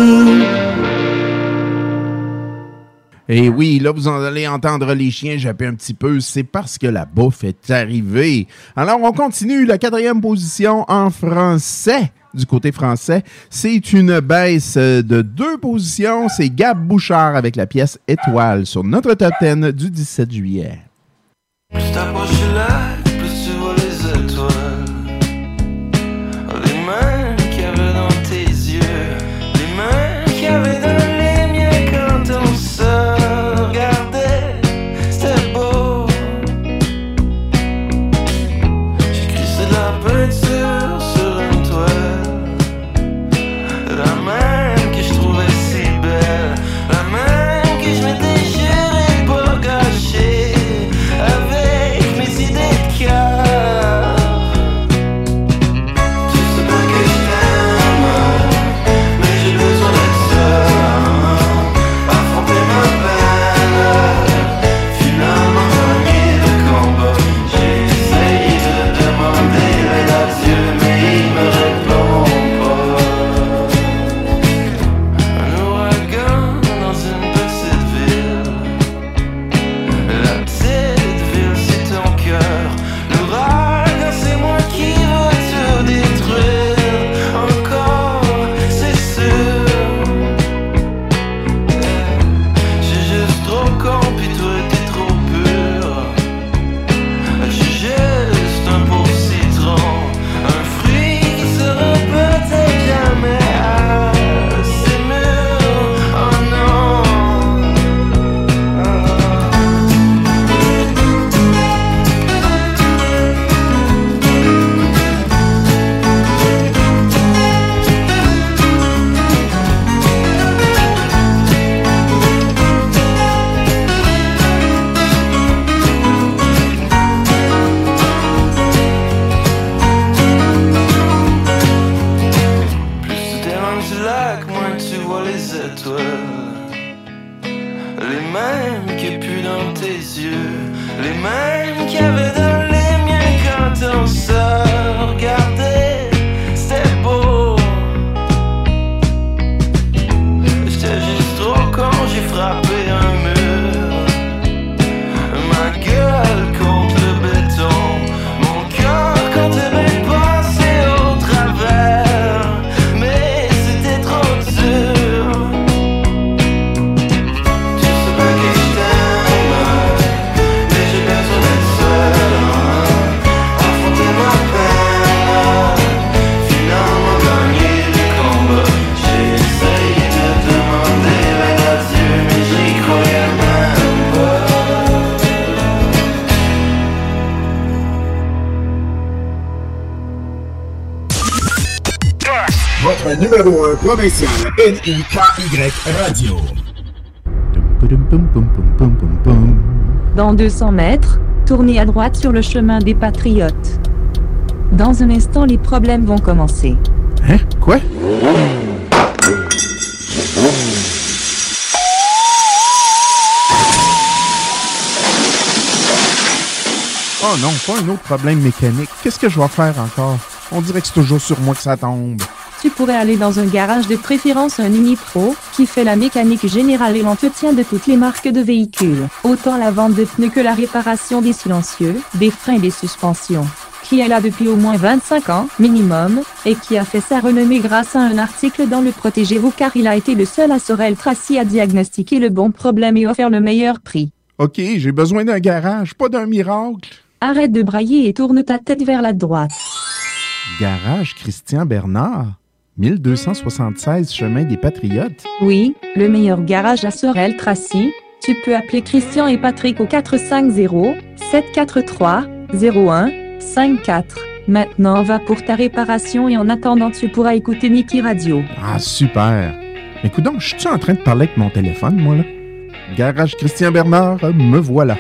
Et oui, là, vous en allez entendre les chiens japper un petit peu. C'est parce que la bouffe est arrivée. Alors, on continue. La 4e position en français. Du côté français, c'est une baisse de 2 positions. C'est Gab Bouchard avec la pièce Étoile sur notre top 10 du 17 juillet. Plus t'approches là, plus tu vois les étoiles. Oh, les mains qu'il y avait dans tes yeux, les mains qu'il y avait dans les miens quand on se regardait, c'était beau. J'ai crissé de la peinture sur une toile, la même que je trouvais si belle, la même que je m'étais juré pas gâcher. Avec mes idées de Votre numéro 1 provincial, NIKY Radio. Dans 200 mètres, tournez à droite sur le chemin des Patriotes. Dans un instant, les problèmes vont commencer. Hein? Quoi? Oh non, pas un autre problème mécanique. Qu'est-ce que je vais faire encore? On dirait que c'est toujours sur moi que ça tombe. Tu pourrais aller dans un garage de préférence un Unipro, qui fait la mécanique générale et l'entretien de toutes les marques de véhicules, autant la vente de pneus que la réparation des silencieux, des freins et des suspensions. Qui est là depuis au moins 25 ans, minimum, et qui a fait sa renommée grâce à un article dans le Protégez-vous car il a été le seul à Sorel Tracy à diagnostiquer le bon problème et offert le meilleur prix. OK, j'ai besoin d'un garage, pas d'un miracle. Arrête de brailler et tourne ta tête vers la droite. Garage Christian Bernard, 1276 chemin des Patriotes. Oui, le meilleur garage à Sorel Tracy. Tu peux appeler Christian et Patrick au 450-743-0154. Maintenant, va pour ta réparation et en attendant, tu pourras écouter Niki Radio. Ah, super. Mais écoute donc, je suis en train de parler avec mon téléphone, moi, là? Garage Christian Bernard, me voilà.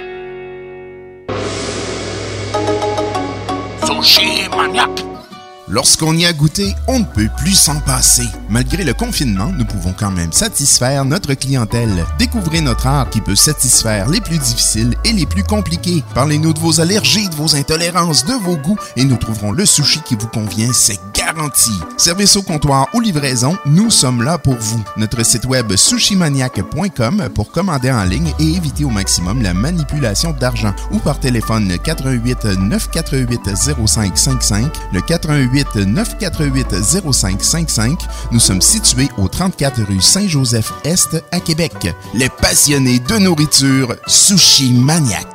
Sushi Maniac. Lorsqu'on y a goûté, on ne peut plus s'en passer. Malgré le confinement, nous pouvons quand même satisfaire notre clientèle. Découvrez notre art qui peut satisfaire les plus difficiles et les plus compliqués. Parlez-nous de vos allergies, de vos intolérances, de vos goûts et nous trouverons le sushi qui vous convient, c'est garanti. Service au comptoir ou livraison, nous sommes là pour vous. Notre site web sushimaniac.com pour commander en ligne et éviter au maximum la manipulation d'argent ou par téléphone 88 948 0555, le 88 948 0555. Nous sommes situés au 34 rue Saint-Joseph-Est à Québec. Les passionnés de nourriture, Sushi Maniac.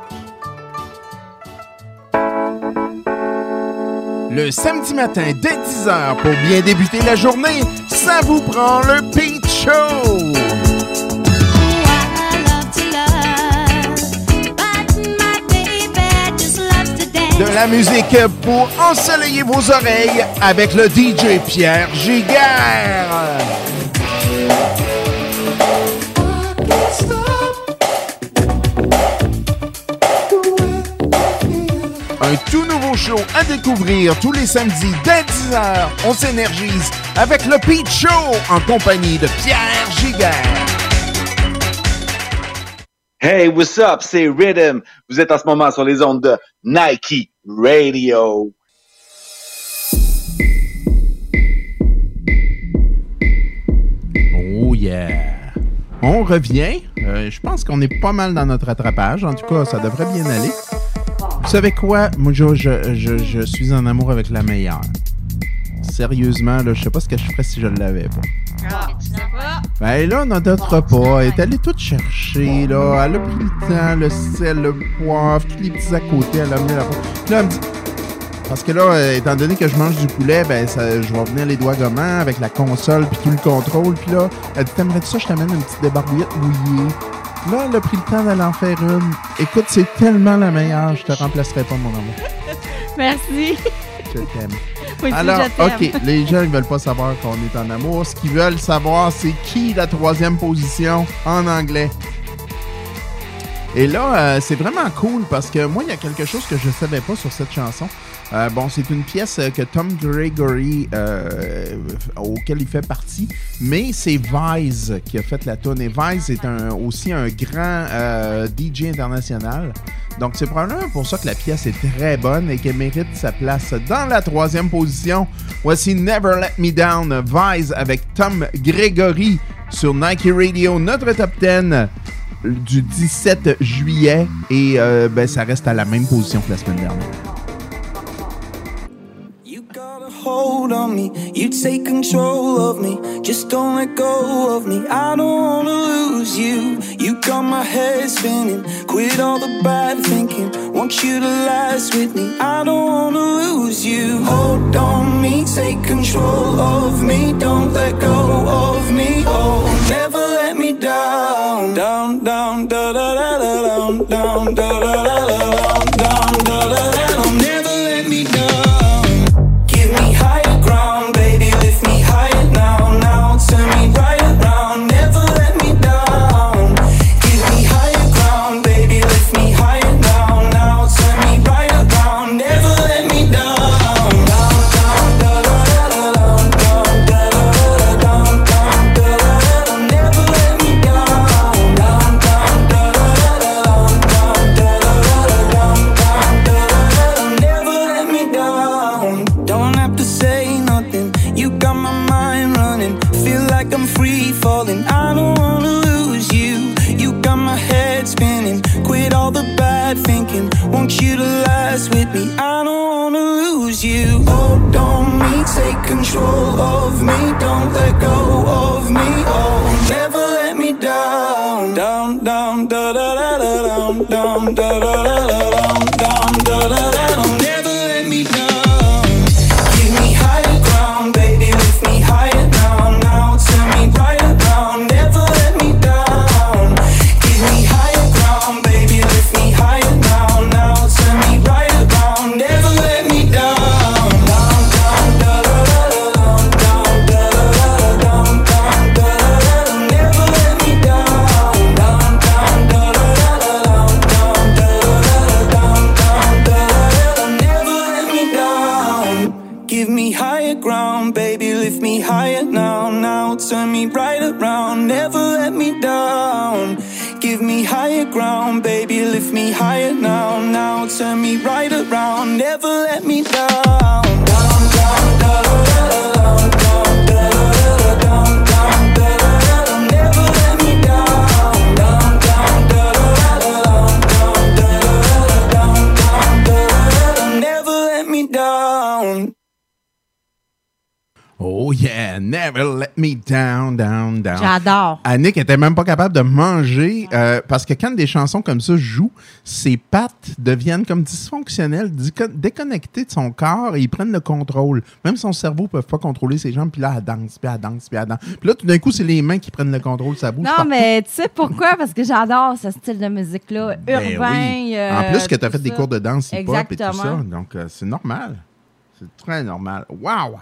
Le samedi matin dès 10h pour bien débuter la journée, ça vous prend le Pete Show! De la musique pour ensoleiller vos oreilles avec le DJ Pierre Giguère. Un tout nouveau show à découvrir tous les samedis dès 10h. On s'énergise avec le Pete Show en compagnie de Pierre Giguère. Hey, what's up? C'est Rhythm. Vous êtes en ce moment sur les ondes de Nike Radio. Oh yeah! On revient. Je pense qu'on est pas mal dans notre rattrapage. En tout cas, ça devrait bien aller. Vous savez quoi? Moi, je suis en amour avec la meilleure. Sérieusement, là, je sais pas ce que je ferais si je l'avais pas. Ah, tu sais pas? Ben là, notre repas, elle est allée tout chercher, là. Elle a pris le temps, le sel, le poivre, tous les petits à côté, elle a amené la... Puis là, elle me dit... Parce que là, étant donné que je mange du poulet, ben ça, je vais venir les doigts gommants avec la console puis tout le contrôle. Puis là, elle dit, t'aimerais-tu ça, je t'amène une petite débarbouillette mouillée. Là, elle a pris le temps d'aller en faire une. Écoute, c'est tellement la meilleure, je te remplacerai pas, mon amour. Merci. Je t'aime. Oui, alors, je t'aime. OK, les gens, ils veulent pas savoir qu'on est en amour. Ce qu'ils veulent savoir, c'est qui la troisième position en anglais. Et là, c'est vraiment cool parce que moi, il y a quelque chose que je savais pas sur cette chanson. Bon, c'est une pièce que Tom Gregory, auquel il fait partie, mais c'est Vise qui a fait la tune. Et Vise est aussi un grand DJ international. Donc, c'est probablement pour ça que la pièce est très bonne et qu'elle mérite sa place dans la troisième position. Voici Never Let Me Down, Vise avec Tom Gregory sur Nike Radio, notre top 10 du 17 juillet. Et ben, ça reste à la même position que la semaine dernière. Hold on me, you take control of me. Just don't let go of me. I don't wanna lose you. You got my head spinning. Quit all the bad thinking. Want you to last with me. I don't wanna lose you. Hold on me, take control of me. Don't let go of me. Oh, never let me down. Down, down, da da da da down, down, da da da da down, da da da da. Never let me down. Give me higher ground, baby, lift me higher free falling. I don't wanna lose you. You got my head spinning. Quit all the bad thinking. Want you to last with me. I don't wanna lose you. Hold on me, take control of me. Don't let go of me. Oh, never let me down. Down, down, da da da da down, down, da da da da down, down, da da da down. Never let me down. Give me higher ground, baby, lift me higher now. Now turn me right around. Never let me down. Give me higher ground, baby, lift me higher now. Now turn me right around. Never let me down. Down, down, da da da da down, down, da da da da down, down, da da da da. Never let me down. Down, down, da da da da down, down, da da da da down, down, da da da da. Never let me down. Give me higher ground, baby, lift me higher now. Now turn me right around. Never let me down. Give me higher ground, baby, lift me higher now. Now turn me right around. Never let me down. Down, down, da da da da down, down, da da da da down, down, da da da da. Never let me down. Down, down, da da da da down, down, da da da da down, down, da da da da. Never let me down. Oh yeah, never let me down, down, down. J'adore. Annick était même pas capable de manger parce que quand des chansons comme ça jouent, ses pattes deviennent comme dysfonctionnelles, déconnectées de son corps et ils prennent le contrôle. Même son cerveau ne peut pas contrôler ses jambes, puis là, elle danse, puis elle danse, puis elle danse. Puis là, tout d'un coup, c'est les mains qui prennent le contrôle, ça bouge Non, partout. mais tu sais pourquoi? Parce que j'adore ce style de musique-là, Ben urbain. oui. En plus que tu as fait tout des ça. cours de danse hip-hop et tout ça, Exactement. donc c'est normal. C'est très normal. Wow!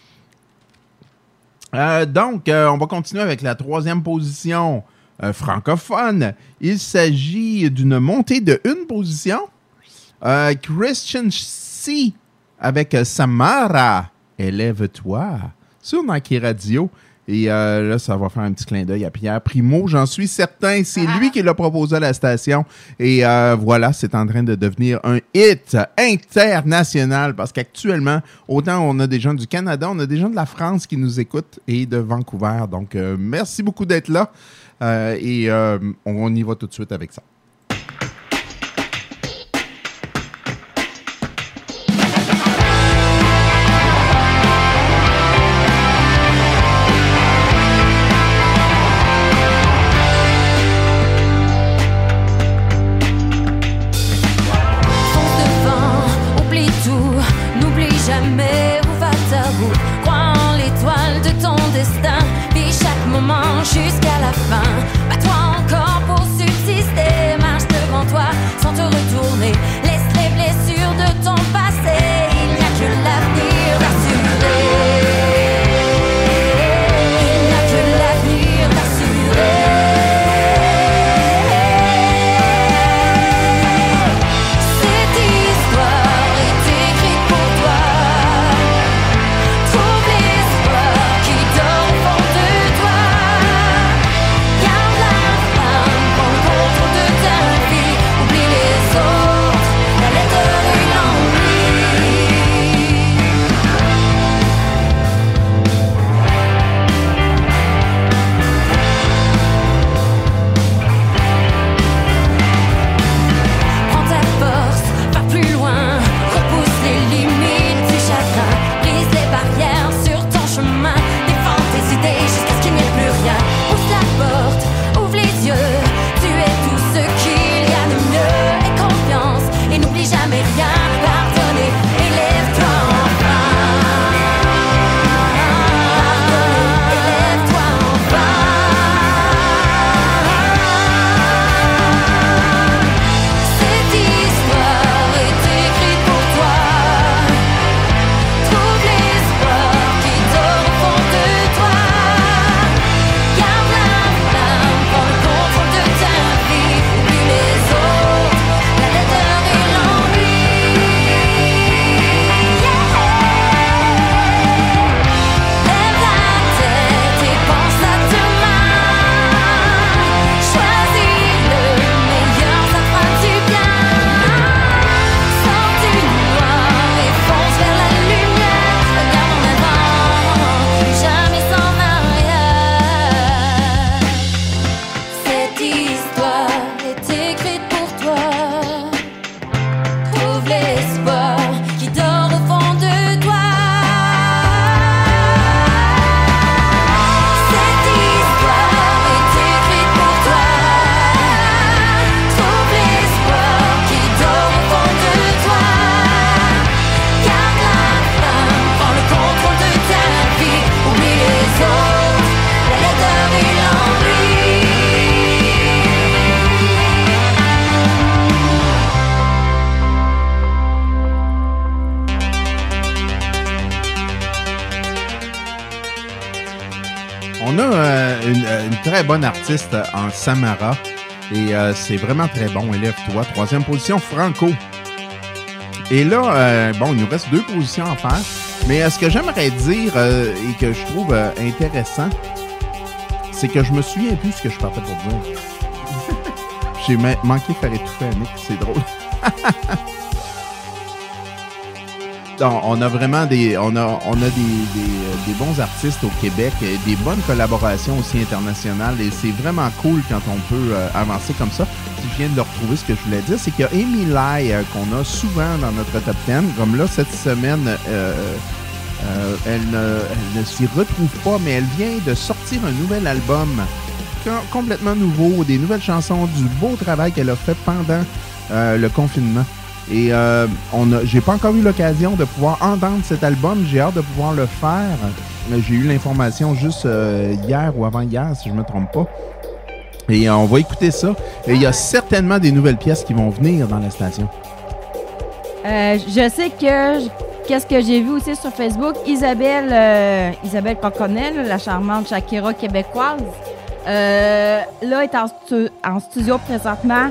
Donc, on va continuer avec la troisième position francophone. Il s'agit d'une montée de une position. Christian C. avec Samara, Élève-toi, sur Nike Radio. Et là, ça va faire un petit clin d'œil à Pierre Primo. J'en suis certain. C'est lui qui l'a proposé à la station. Et voilà, c'est en train de devenir un hit international. Parce qu'actuellement, autant on a des gens du Canada, on a des gens de la France qui nous écoutent et de Vancouver. Donc, merci beaucoup d'être là. Et on y va tout de suite avec ça. Jamais où va ta route. Crois en l'étoile de ton destin. Vis chaque moment jusqu'à la fin. Bats-toi encore pour subsister. On a une très bonne artiste en Samara. Et c'est vraiment très bon. Élève-toi. 3e position, Franco. Et là, bon, il nous reste 2 positions à faire. Mais ce que j'aimerais dire et que je trouve intéressant, c'est que je me souviens plus ce que je partais pour dire. J'ai manqué de faire étouffer Annick. C'est drôle. Non, on a vraiment des bons artistes au Québec, des bonnes collaborations aussi internationales et c'est vraiment cool quand on peut avancer comme ça. Si je viens de le retrouver, ce que je voulais dire, c'est qu'il y a Amy Lai qu'on a souvent dans notre top 10. Comme là, cette semaine, elle ne s'y retrouve pas, mais elle vient de sortir un nouvel album complètement nouveau, des nouvelles chansons, du beau travail qu'elle a fait pendant le confinement. Et j'ai pas encore eu l'occasion de pouvoir entendre cet album. J'ai hâte de pouvoir le faire. J'ai eu l'information juste hier ou avant-hier, si je me trompe pas. Et on va écouter ça. Et il y a certainement des nouvelles pièces qui vont venir dans la station. Je sais que... Qu'est-ce que j'ai vu aussi sur Facebook? Isabelle Coconel, la charmante Shakira québécoise, là, est en studio présentement.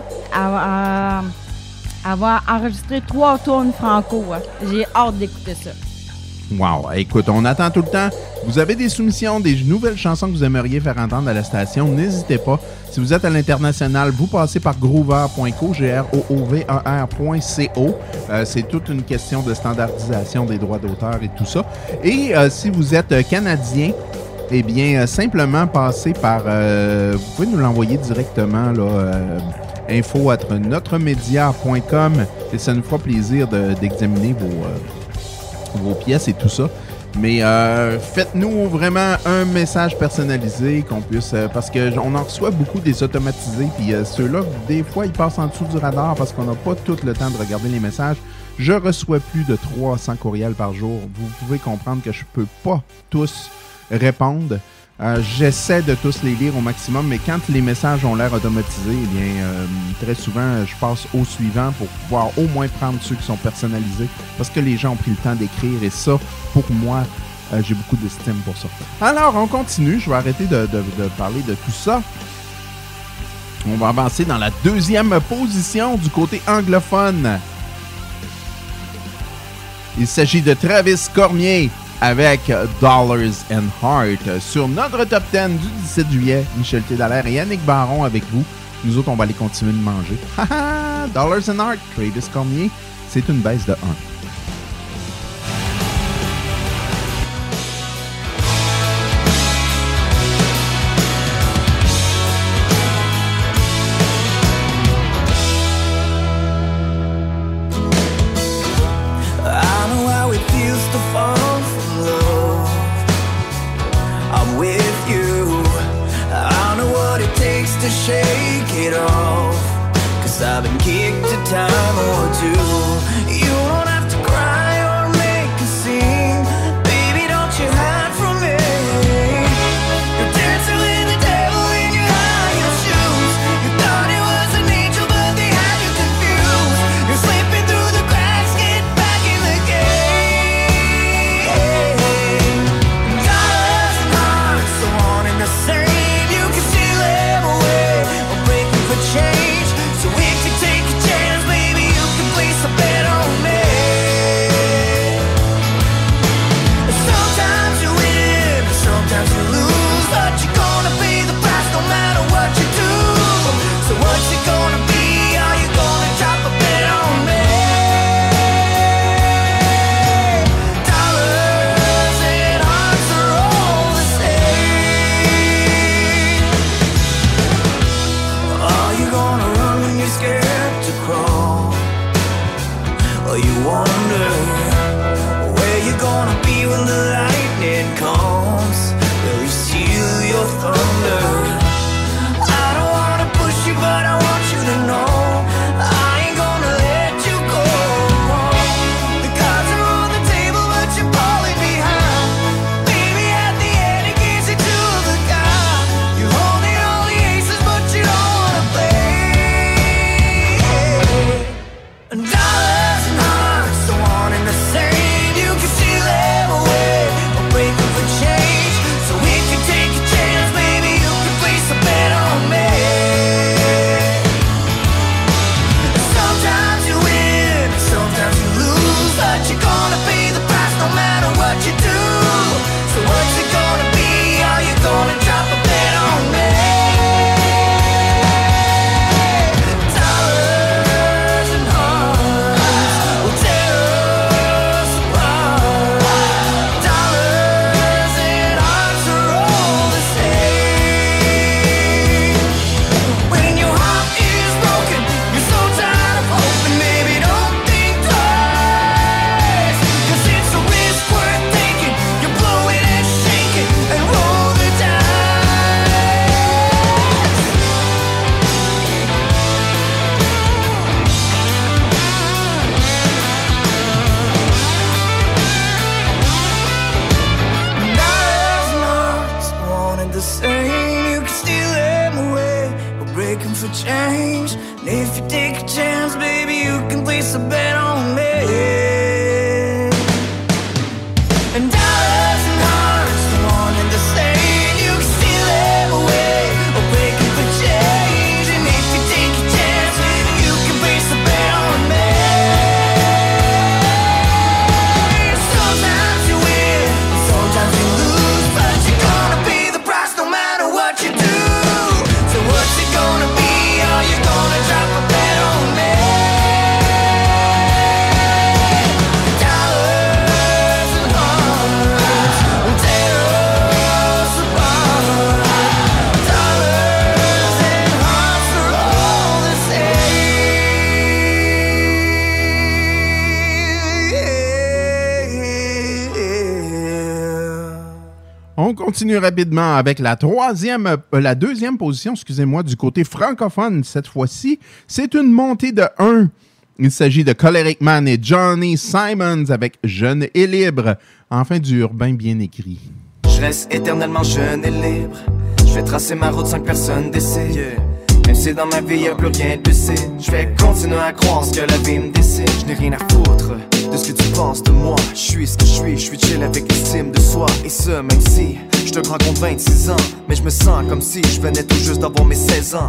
Elle va enregistrer 3 tunes franco. J'ai hâte d'écouter ça. Wow! Écoute, on attend tout le temps. Vous avez des soumissions, des nouvelles chansons que vous aimeriez faire entendre à la station, n'hésitez pas. Si vous êtes à l'international, vous passez par groover.co, groover.co. C'est toute une question de standardisation des droits d'auteur et tout ça. Et si vous êtes canadien, eh bien, simplement passez par... vous pouvez nous l'envoyer directement, là... info@notremedia.com et ça nous fera plaisir d'examiner vos pièces et tout ça. Mais faites-nous vraiment un message personnalisé qu'on puisse... parce qu'on en reçoit beaucoup des automatisés, puis ceux-là, des fois, ils passent en dessous du radar parce qu'on n'a pas tout le temps de regarder les messages. Je reçois plus de 300 courriels par jour. Vous pouvez comprendre que je peux pas tous répondre. J'essaie de tous les lire au maximum, mais quand les messages ont l'air automatisés, eh bien, très souvent, je passe au suivant pour pouvoir au moins prendre ceux qui sont personnalisés, parce que les gens ont pris le temps d'écrire, et ça, pour moi, j'ai beaucoup d'estime pour ça. Alors, on continue. Je vais arrêter de parler de tout ça. On va avancer dans la 2e position du côté anglophone. Il s'agit de Travis Cormier avec Dollars and Heart sur notre top 10 du 17 juillet. Michel Tédallaire et Yannick Baron avec vous. Nous autres, on va aller continuer de manger. Dollars and Heart, Travis Cormier, c'est une baisse de 1. Shake it off, 'cause I've been kicked a time or two. You don't have to If you take a chance, baby, you can place a bet on me. And dollars and hearts, wanting to say you can steal them away, or break them for change. And if you take a chance, you can place a bet on me. Sometimes you win, sometimes you lose, but you're gonna pay the price no matter what you do. So what's it gonna be? Are you gonna drop a bet on me? Dollars and hearts will tear us apart. Dollars and hearts are all the same. On continue rapidement avec la deuxième position, excusez-moi, du côté francophone. Cette fois-ci, c'est une montée de 1. Il s'agit de Choleric Man et Johnny Simons avec Jeune et libre. Enfin, du urbain bien écrit. Je reste éternellement jeune et libre. Je vais tracer ma route sans que personne décide. Même si dans ma vie y'a plus rien de lucide, je vais continuer à croire ce que la vie me décide. Je n'ai rien à foutre de ce que tu penses de moi. Je suis ce que je suis chill avec l'estime de soi. Et ce même si je te rencontre 26 ans, mais je me sens comme si je venais tout juste d'avoir mes 16 ans.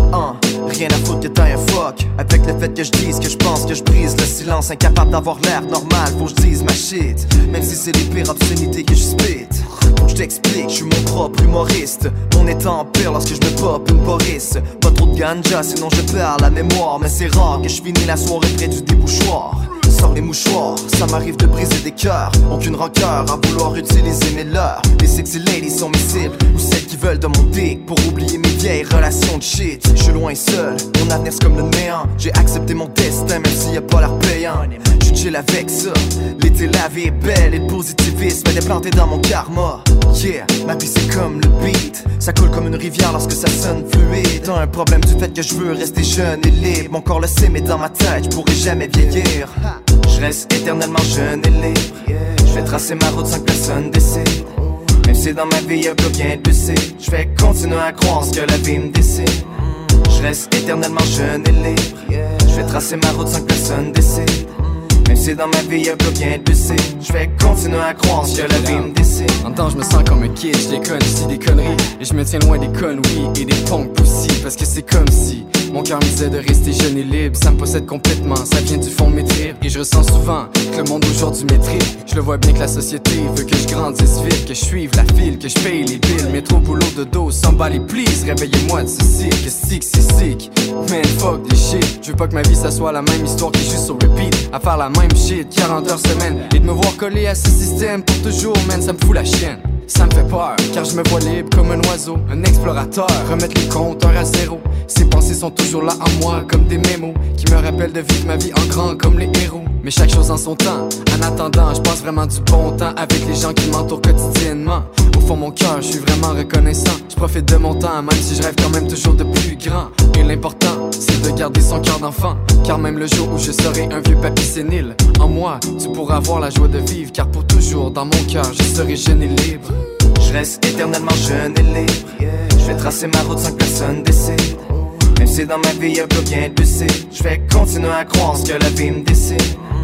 Rien à foutre que t'aies un fuck avec le fait que je dise que je pense que je brise le silence. Incapable d'avoir l'air normal, faut que je dise ma shit. Même si c'est les pires obscénités que je spit. Faut que je t'explique, je suis mon propre humoriste. Mon état empire lorsque je me pop une Boris. Pas trop de ganja sinon je perds la mémoire. Mais c'est rare que je finis la soirée près du débouchoir. Sors les mouchoirs, ça m'arrive de briser des cœurs. Aucune rancœur à vouloir utiliser mes leurs. Les sexy ladies sont mes cibles, ou celles qui veulent de mon dick pour oublier mes vieilles relations de shit. Je suis loin seul, mon avenir c'est comme le néant. J'ai accepté mon destin même s'il y a pas l'air payant. Je chill avec ça, l'été la vie est belle et le positivisme est planté dans mon karma. Yeah, ma vie c'est comme le beat, ça coule comme une rivière lorsque ça sonne fluide. T'as un problème du fait que je veux rester jeune et libre. Mon corps le sait mais dans ma tête je pourrai jamais vieillir. Je reste éternellement jeune et libre. Je vais tracer ma route sans que personne décide. Même si dans ma vie y'a plus rien de lucide, je vais continuer à croire ce que la vie me décide. Je reste éternellement jeune et libre. Je vais tracer ma route sans que personne décide. Même si dans ma vie y'a plus rien de lucide, je vais continuer à croire ce que la vie me décide. En temps je me sens comme un kid, je déconne, je dis des conneries. Et je me tiens loin des conneries et des punks pussy. Parce que c'est comme si mon cœur me disait de rester jeune et libre. Ça me possède complètement, ça vient du fond de mes tripes. Et je ressens souvent que le monde aujourd'hui m'étripe. Je le vois bien que la société veut que je grandisse vite, que je suive la file, que je paye les billes. Métro, boulot, de dos, somebody please, réveillez-moi de ce cycle. Que sick, c'est sick, man fuck des shit. Je veux pas que ma vie ça soit la même histoire qui joue sur repeat. À faire la même shit, 40 heures semaine. Et de me voir coller à ce système pour toujours, man, ça me fout la chienne. Ça me fait peur, car je me vois libre comme un oiseau, un explorateur, remettre les compteurs à zéro. Ces pensées sont toujours là en moi comme des mémos qui me rappellent de vivre ma vie en grand comme les héros. Mais chaque chose en son temps, en attendant, je passe vraiment du bon temps avec les gens qui m'entourent quotidiennement. Au fond mon cœur, je suis vraiment reconnaissant. Je profite de mon temps, même si je rêve quand même toujours de plus grand. Et l'important, c'est de garder son cœur d'enfant, car même le jour où je serai un vieux papy sénile, en moi, tu pourras avoir la joie de vivre, car pour toujours, dans mon cœur, je serai jeune et libre. Je reste éternellement jeune et libre. Je vais tracer ma route sans que personne décide. Même si dans ma vie y'a plus rien de lucide, je vais continuer à croire ce que la vie me décide.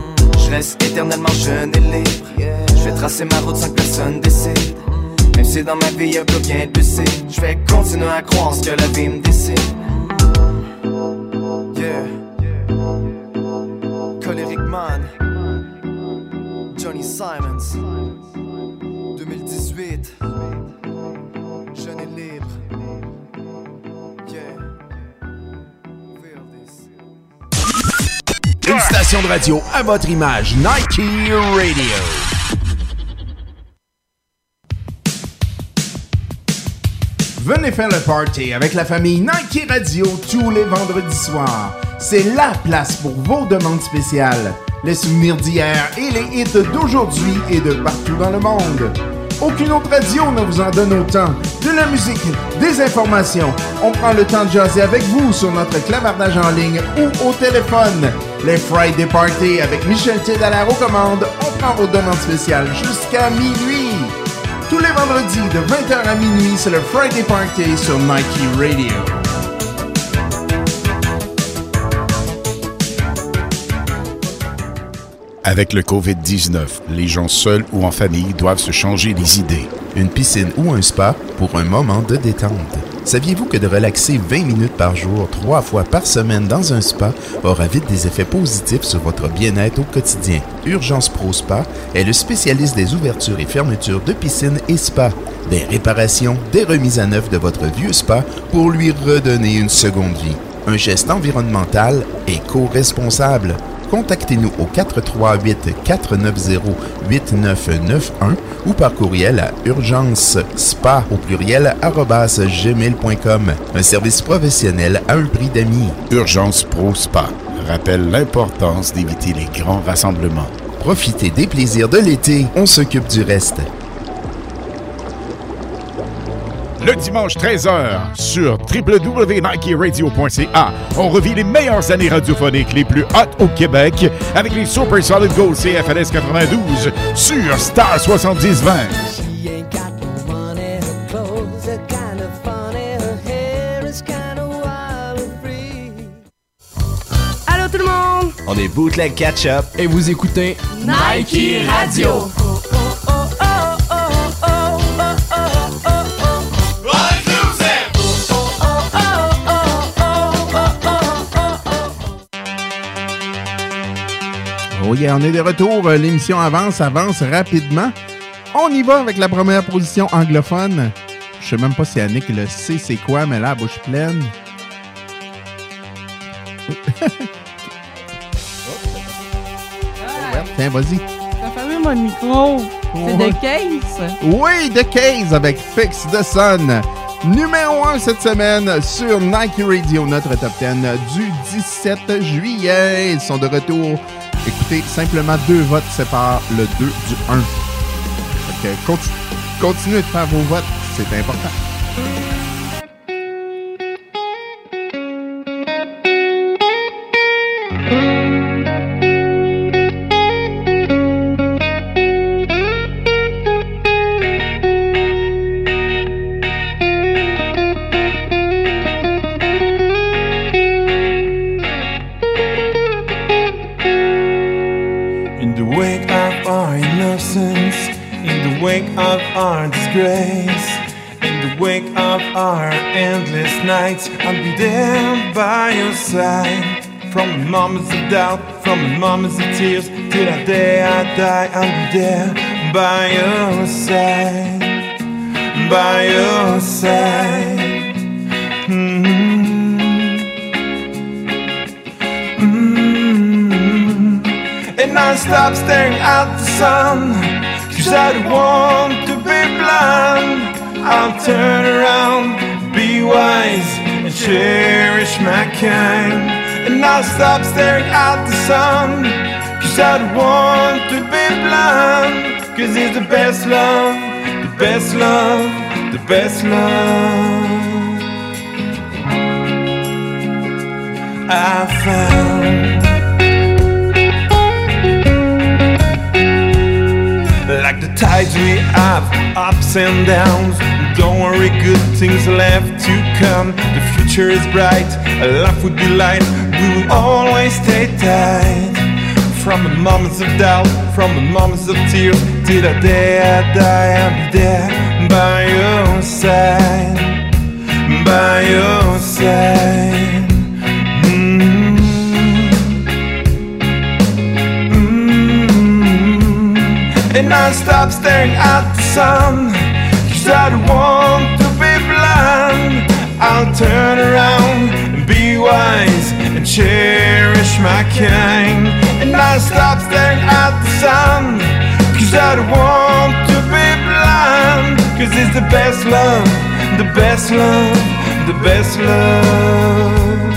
Je reste éternellement jeune et libre. Je vais tracer ma route sans que personne décide. Même si dans ma vie y'a plus rien de lucide, je vais continuer à croire ce que la vie me décide. Yeah. Choleric Man, Johnny Simons, 2018, jeune et libre. Une station de radio à votre image, Nike Radio. Venez faire le party avec la famille Nike Radio tous les vendredis soirs. C'est la place pour vos demandes spéciales, les souvenirs d'hier et les hits d'aujourd'hui et de partout dans le monde. Aucune autre radio ne vous en donne autant. De la musique, des informations. On prend le temps de jaser avec vous sur notre clavardage en ligne ou au téléphone. Les Friday Party avec Michel Tédalard aux commandes. On prend vos demandes spéciales jusqu'à minuit. Tous les vendredis de 20h à minuit, c'est le Friday Party sur Nike Radio. Avec le COVID-19, les gens seuls ou en famille doivent se changer les idées. Une piscine ou un spa pour un moment de détente. Saviez-vous que de relaxer 20 minutes par jour, 3 fois par semaine dans un spa aura vite des effets positifs sur votre bien-être au quotidien? Urgence Pro Spa est le spécialiste des ouvertures et fermetures de piscines et spas, des réparations, des remises à neuf de votre vieux spa pour lui redonner une seconde vie. Un geste environnemental éco-responsable. Contactez-nous au 438-490-8991 ou par courriel à urgencespa@gmail.com. Un service professionnel à un prix d'amis. Urgence Pro Spa rappelle l'importance d'éviter les grands rassemblements. Profitez des plaisirs de l'été, on s'occupe du reste. Le dimanche 13h sur www.nikeradio.ca, on revit les meilleures années radiophoniques les plus hot au Québec avec les Super Solid Gold CFLS 92 sur Star 7020. Allô tout le monde! On est Bootleg Catch-Up et vous écoutez Nike Radio. Oh yeah, on est de retour. L'émission avance rapidement. On y va avec la première position anglophone. Je sais même pas si Annick le sait c'est quoi, mais là, la bouche pleine. Tiens, vas-y. T'as fermé mon micro. C'est The Case. Oui, The Case avec Fix the Sun. Numéro 1 cette semaine sur Nike Radio, notre top 10 du 17 juillet. Ils sont de retour. Écoutez, simplement 2 votes séparent le 2 du 1. Fait que continuez de faire vos votes, c'est important. I'll be there by your side. From the moments of doubt, from the moments of tears, till that day I die, I'll be there by your side, by your side. And I stop staring at the sun, 'cause I don't want to be blind. I'll turn around, be wise, and cherish my kind. And I'll stop staring at the sun, 'cause I don't want to be blind. 'Cause it's the best love, the best love, the best love I found. Like the tides we have, ups and downs. Don't worry, good things left to come. The future is bright, life would be light. We will always stay tight. From the moments of doubt, from the moments of tears, till the day I die, I'll be there by your side, by your side. And I stop staring at the sun, 'cause I don't want to be blind. I'll turn around and be wise and cherish my kind. And I'll stop staring at the sun, 'cause I don't want to be blind. 'Cause it's the best love, the best love, the best love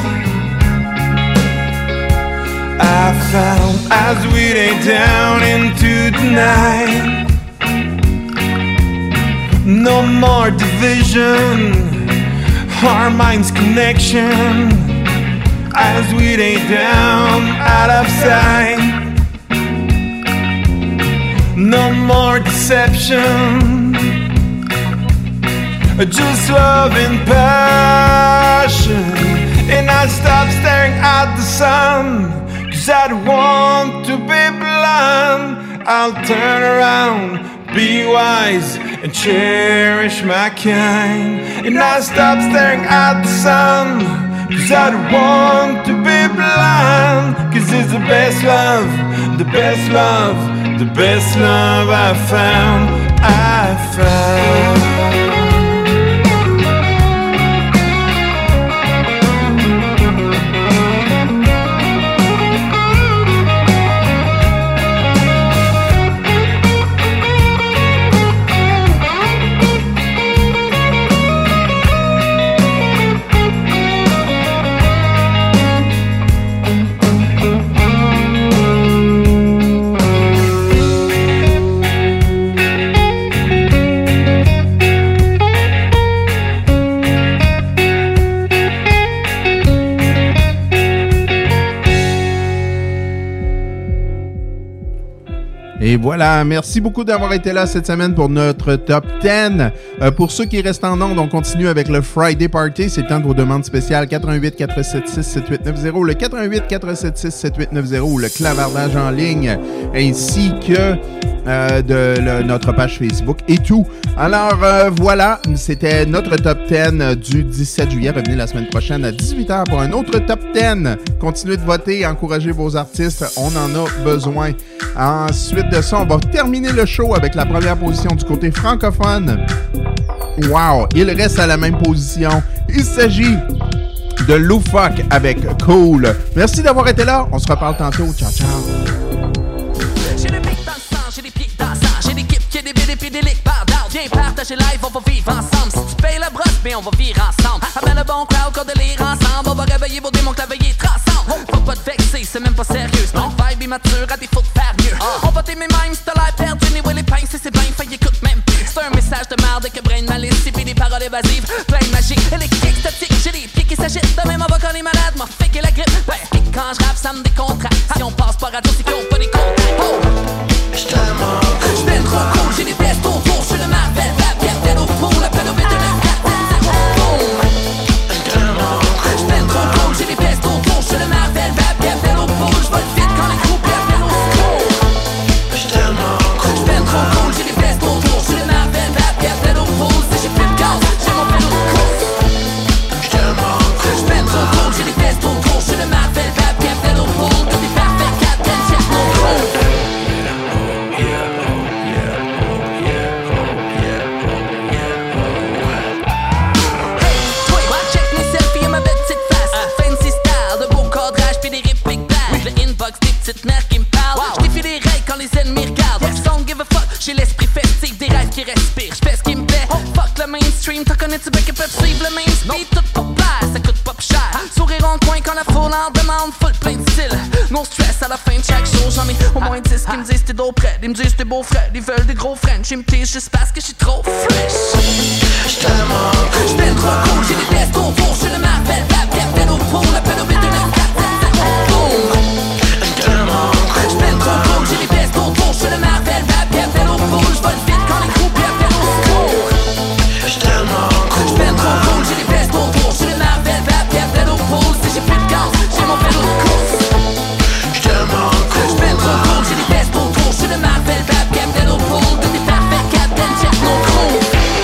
I found. As we lay down into the night, no more division, our minds connection. As we lay down out of sight, no more deception, just love and passion. And I stop staring at the sun, 'cause I don't want to be blind, I'll turn around, be wise, and cherish my kind. And I stop staring at the sun, 'cause I don't want to be blind. 'Cause it's the best love, the best love, the best love I found. Et voilà, merci beaucoup d'avoir été là cette semaine pour notre Top 10. Pour ceux qui restent en ondes, on continue avec le Friday Party. C'est le temps de vos demandes spéciales 88 476 7890, le 88 476 7890 ou le clavardage en ligne, ainsi que notre page Facebook et tout. Alors voilà, c'était notre Top 10 du 17 juillet. Revenez la semaine prochaine à 18h pour un autre Top 10. Continuez de voter, encouragez vos artistes, on en a besoin. Ensuite de ça, on va terminer le show avec la première position du côté francophone. Wow, il reste à la même position. Il s'agit de Loufoque avec Cool. Merci d'avoir été là. On se reparle tantôt. Ciao, ciao. J'ai des pics dans le sang, j'ai des pics dans le sang, j'ai des kips, j'ai des bidets pis des licks par down. Viens partager live, on va vivre ensemble. Si tu payes la brosse, mais on va vivre ensemble. Amène le bon crowd, qu'on délire ensemble. On va réveiller vos démons que la veille est transcende. Faut pas te vexer, c'est même pas sérieux. C'est ton vibe immature, à défaut de faire mieux. On va t'aimer même si t'as l'air perdu. Anyway, les pinces, c'est bien fait, écoute même plus. C'est un message de merde que brain malice. Et puis des paroles évasives, plein de magie. Électrique, statique, j'ai des pieds qui s'agitent. De même, on va quand les malades, m'a fait que la grippe. Ouais, et quand je rappe, ça me décontracte. Si on passe par radio, c'est qu'ils ont pas des contacts. Oh! J't'aime trop cool, j'ai des tests autour. J'suis le Marvel, la pierre, t'es au pour le pédobé de 9-4-7-0. J't'aime trop cool, j'ai des tests autour. J'suis le Marvel, la pierre, t'es au pour. J'vole vite quand les groupes perdent au secours. J't'aime trop cool, j'ai des tests autour. J'suis le Marvel, la pierre, t'es au pour. Si j'ai plus de gaz, j'ai mon pédo de course. J't'aime trop cool, j'ai des tests autour. J'suis le Marvel, la pierre, t'es au pour. Tout est parfait, 4-10, check mon crew. Petite mère qui me parle, wow. J'défie les règles quand les ennemis regardent. Yes. Don't give a fuck, j'ai l'esprit festif, des rêves qui respirent. J'fais ce qui me plaît, fuck le mainstream. T'en connais, tu veux qu'ils peuvent suivre le main speed. Tout populaire, ça coûte pas cher. Sourire en coin quand la foule en demande. Full plein de style, no stress à la fin de chaque show. J'en ai au moins 10 qui me disent t'es d'autres prêts. Ils me disent t'es beau frère, ils veulent des gros French. Ils me teasent juste parce que j'suis trop fresh. J't'aime trop cool, j'ai des tests autour. J'suis le Marvel, la pierre, pédo pour le pédobé de 9-4-7-0. J'm'aime trop cool, j'ai des tests autour. J'suis le Marvel, la pierre, t'es au pour. J'vole vite quand les groupes perdent au secours. J'm'aime trop cool, j'ai des tests autour. J'suis le Marvel, la pierre, t'es au pour. Si j'ai plus de gaz, j'ai mon pédo de course. J'm'aime trop cool, j'ai des tests autour. J'suis le Marvel, la pierre, t'es au pour. Tout est parfait, 4-10, check mon crew.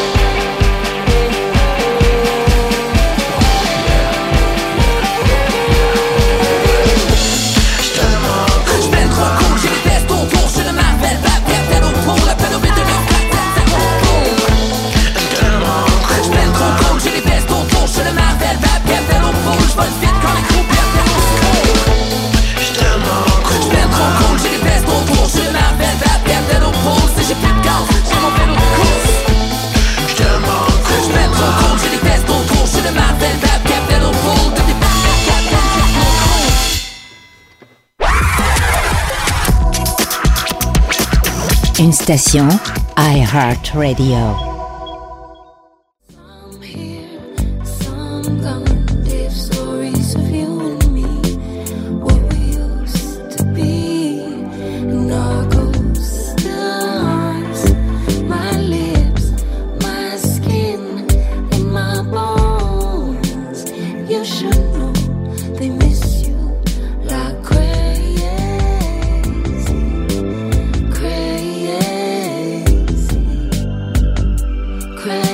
Une station iHeartRadio. crazy.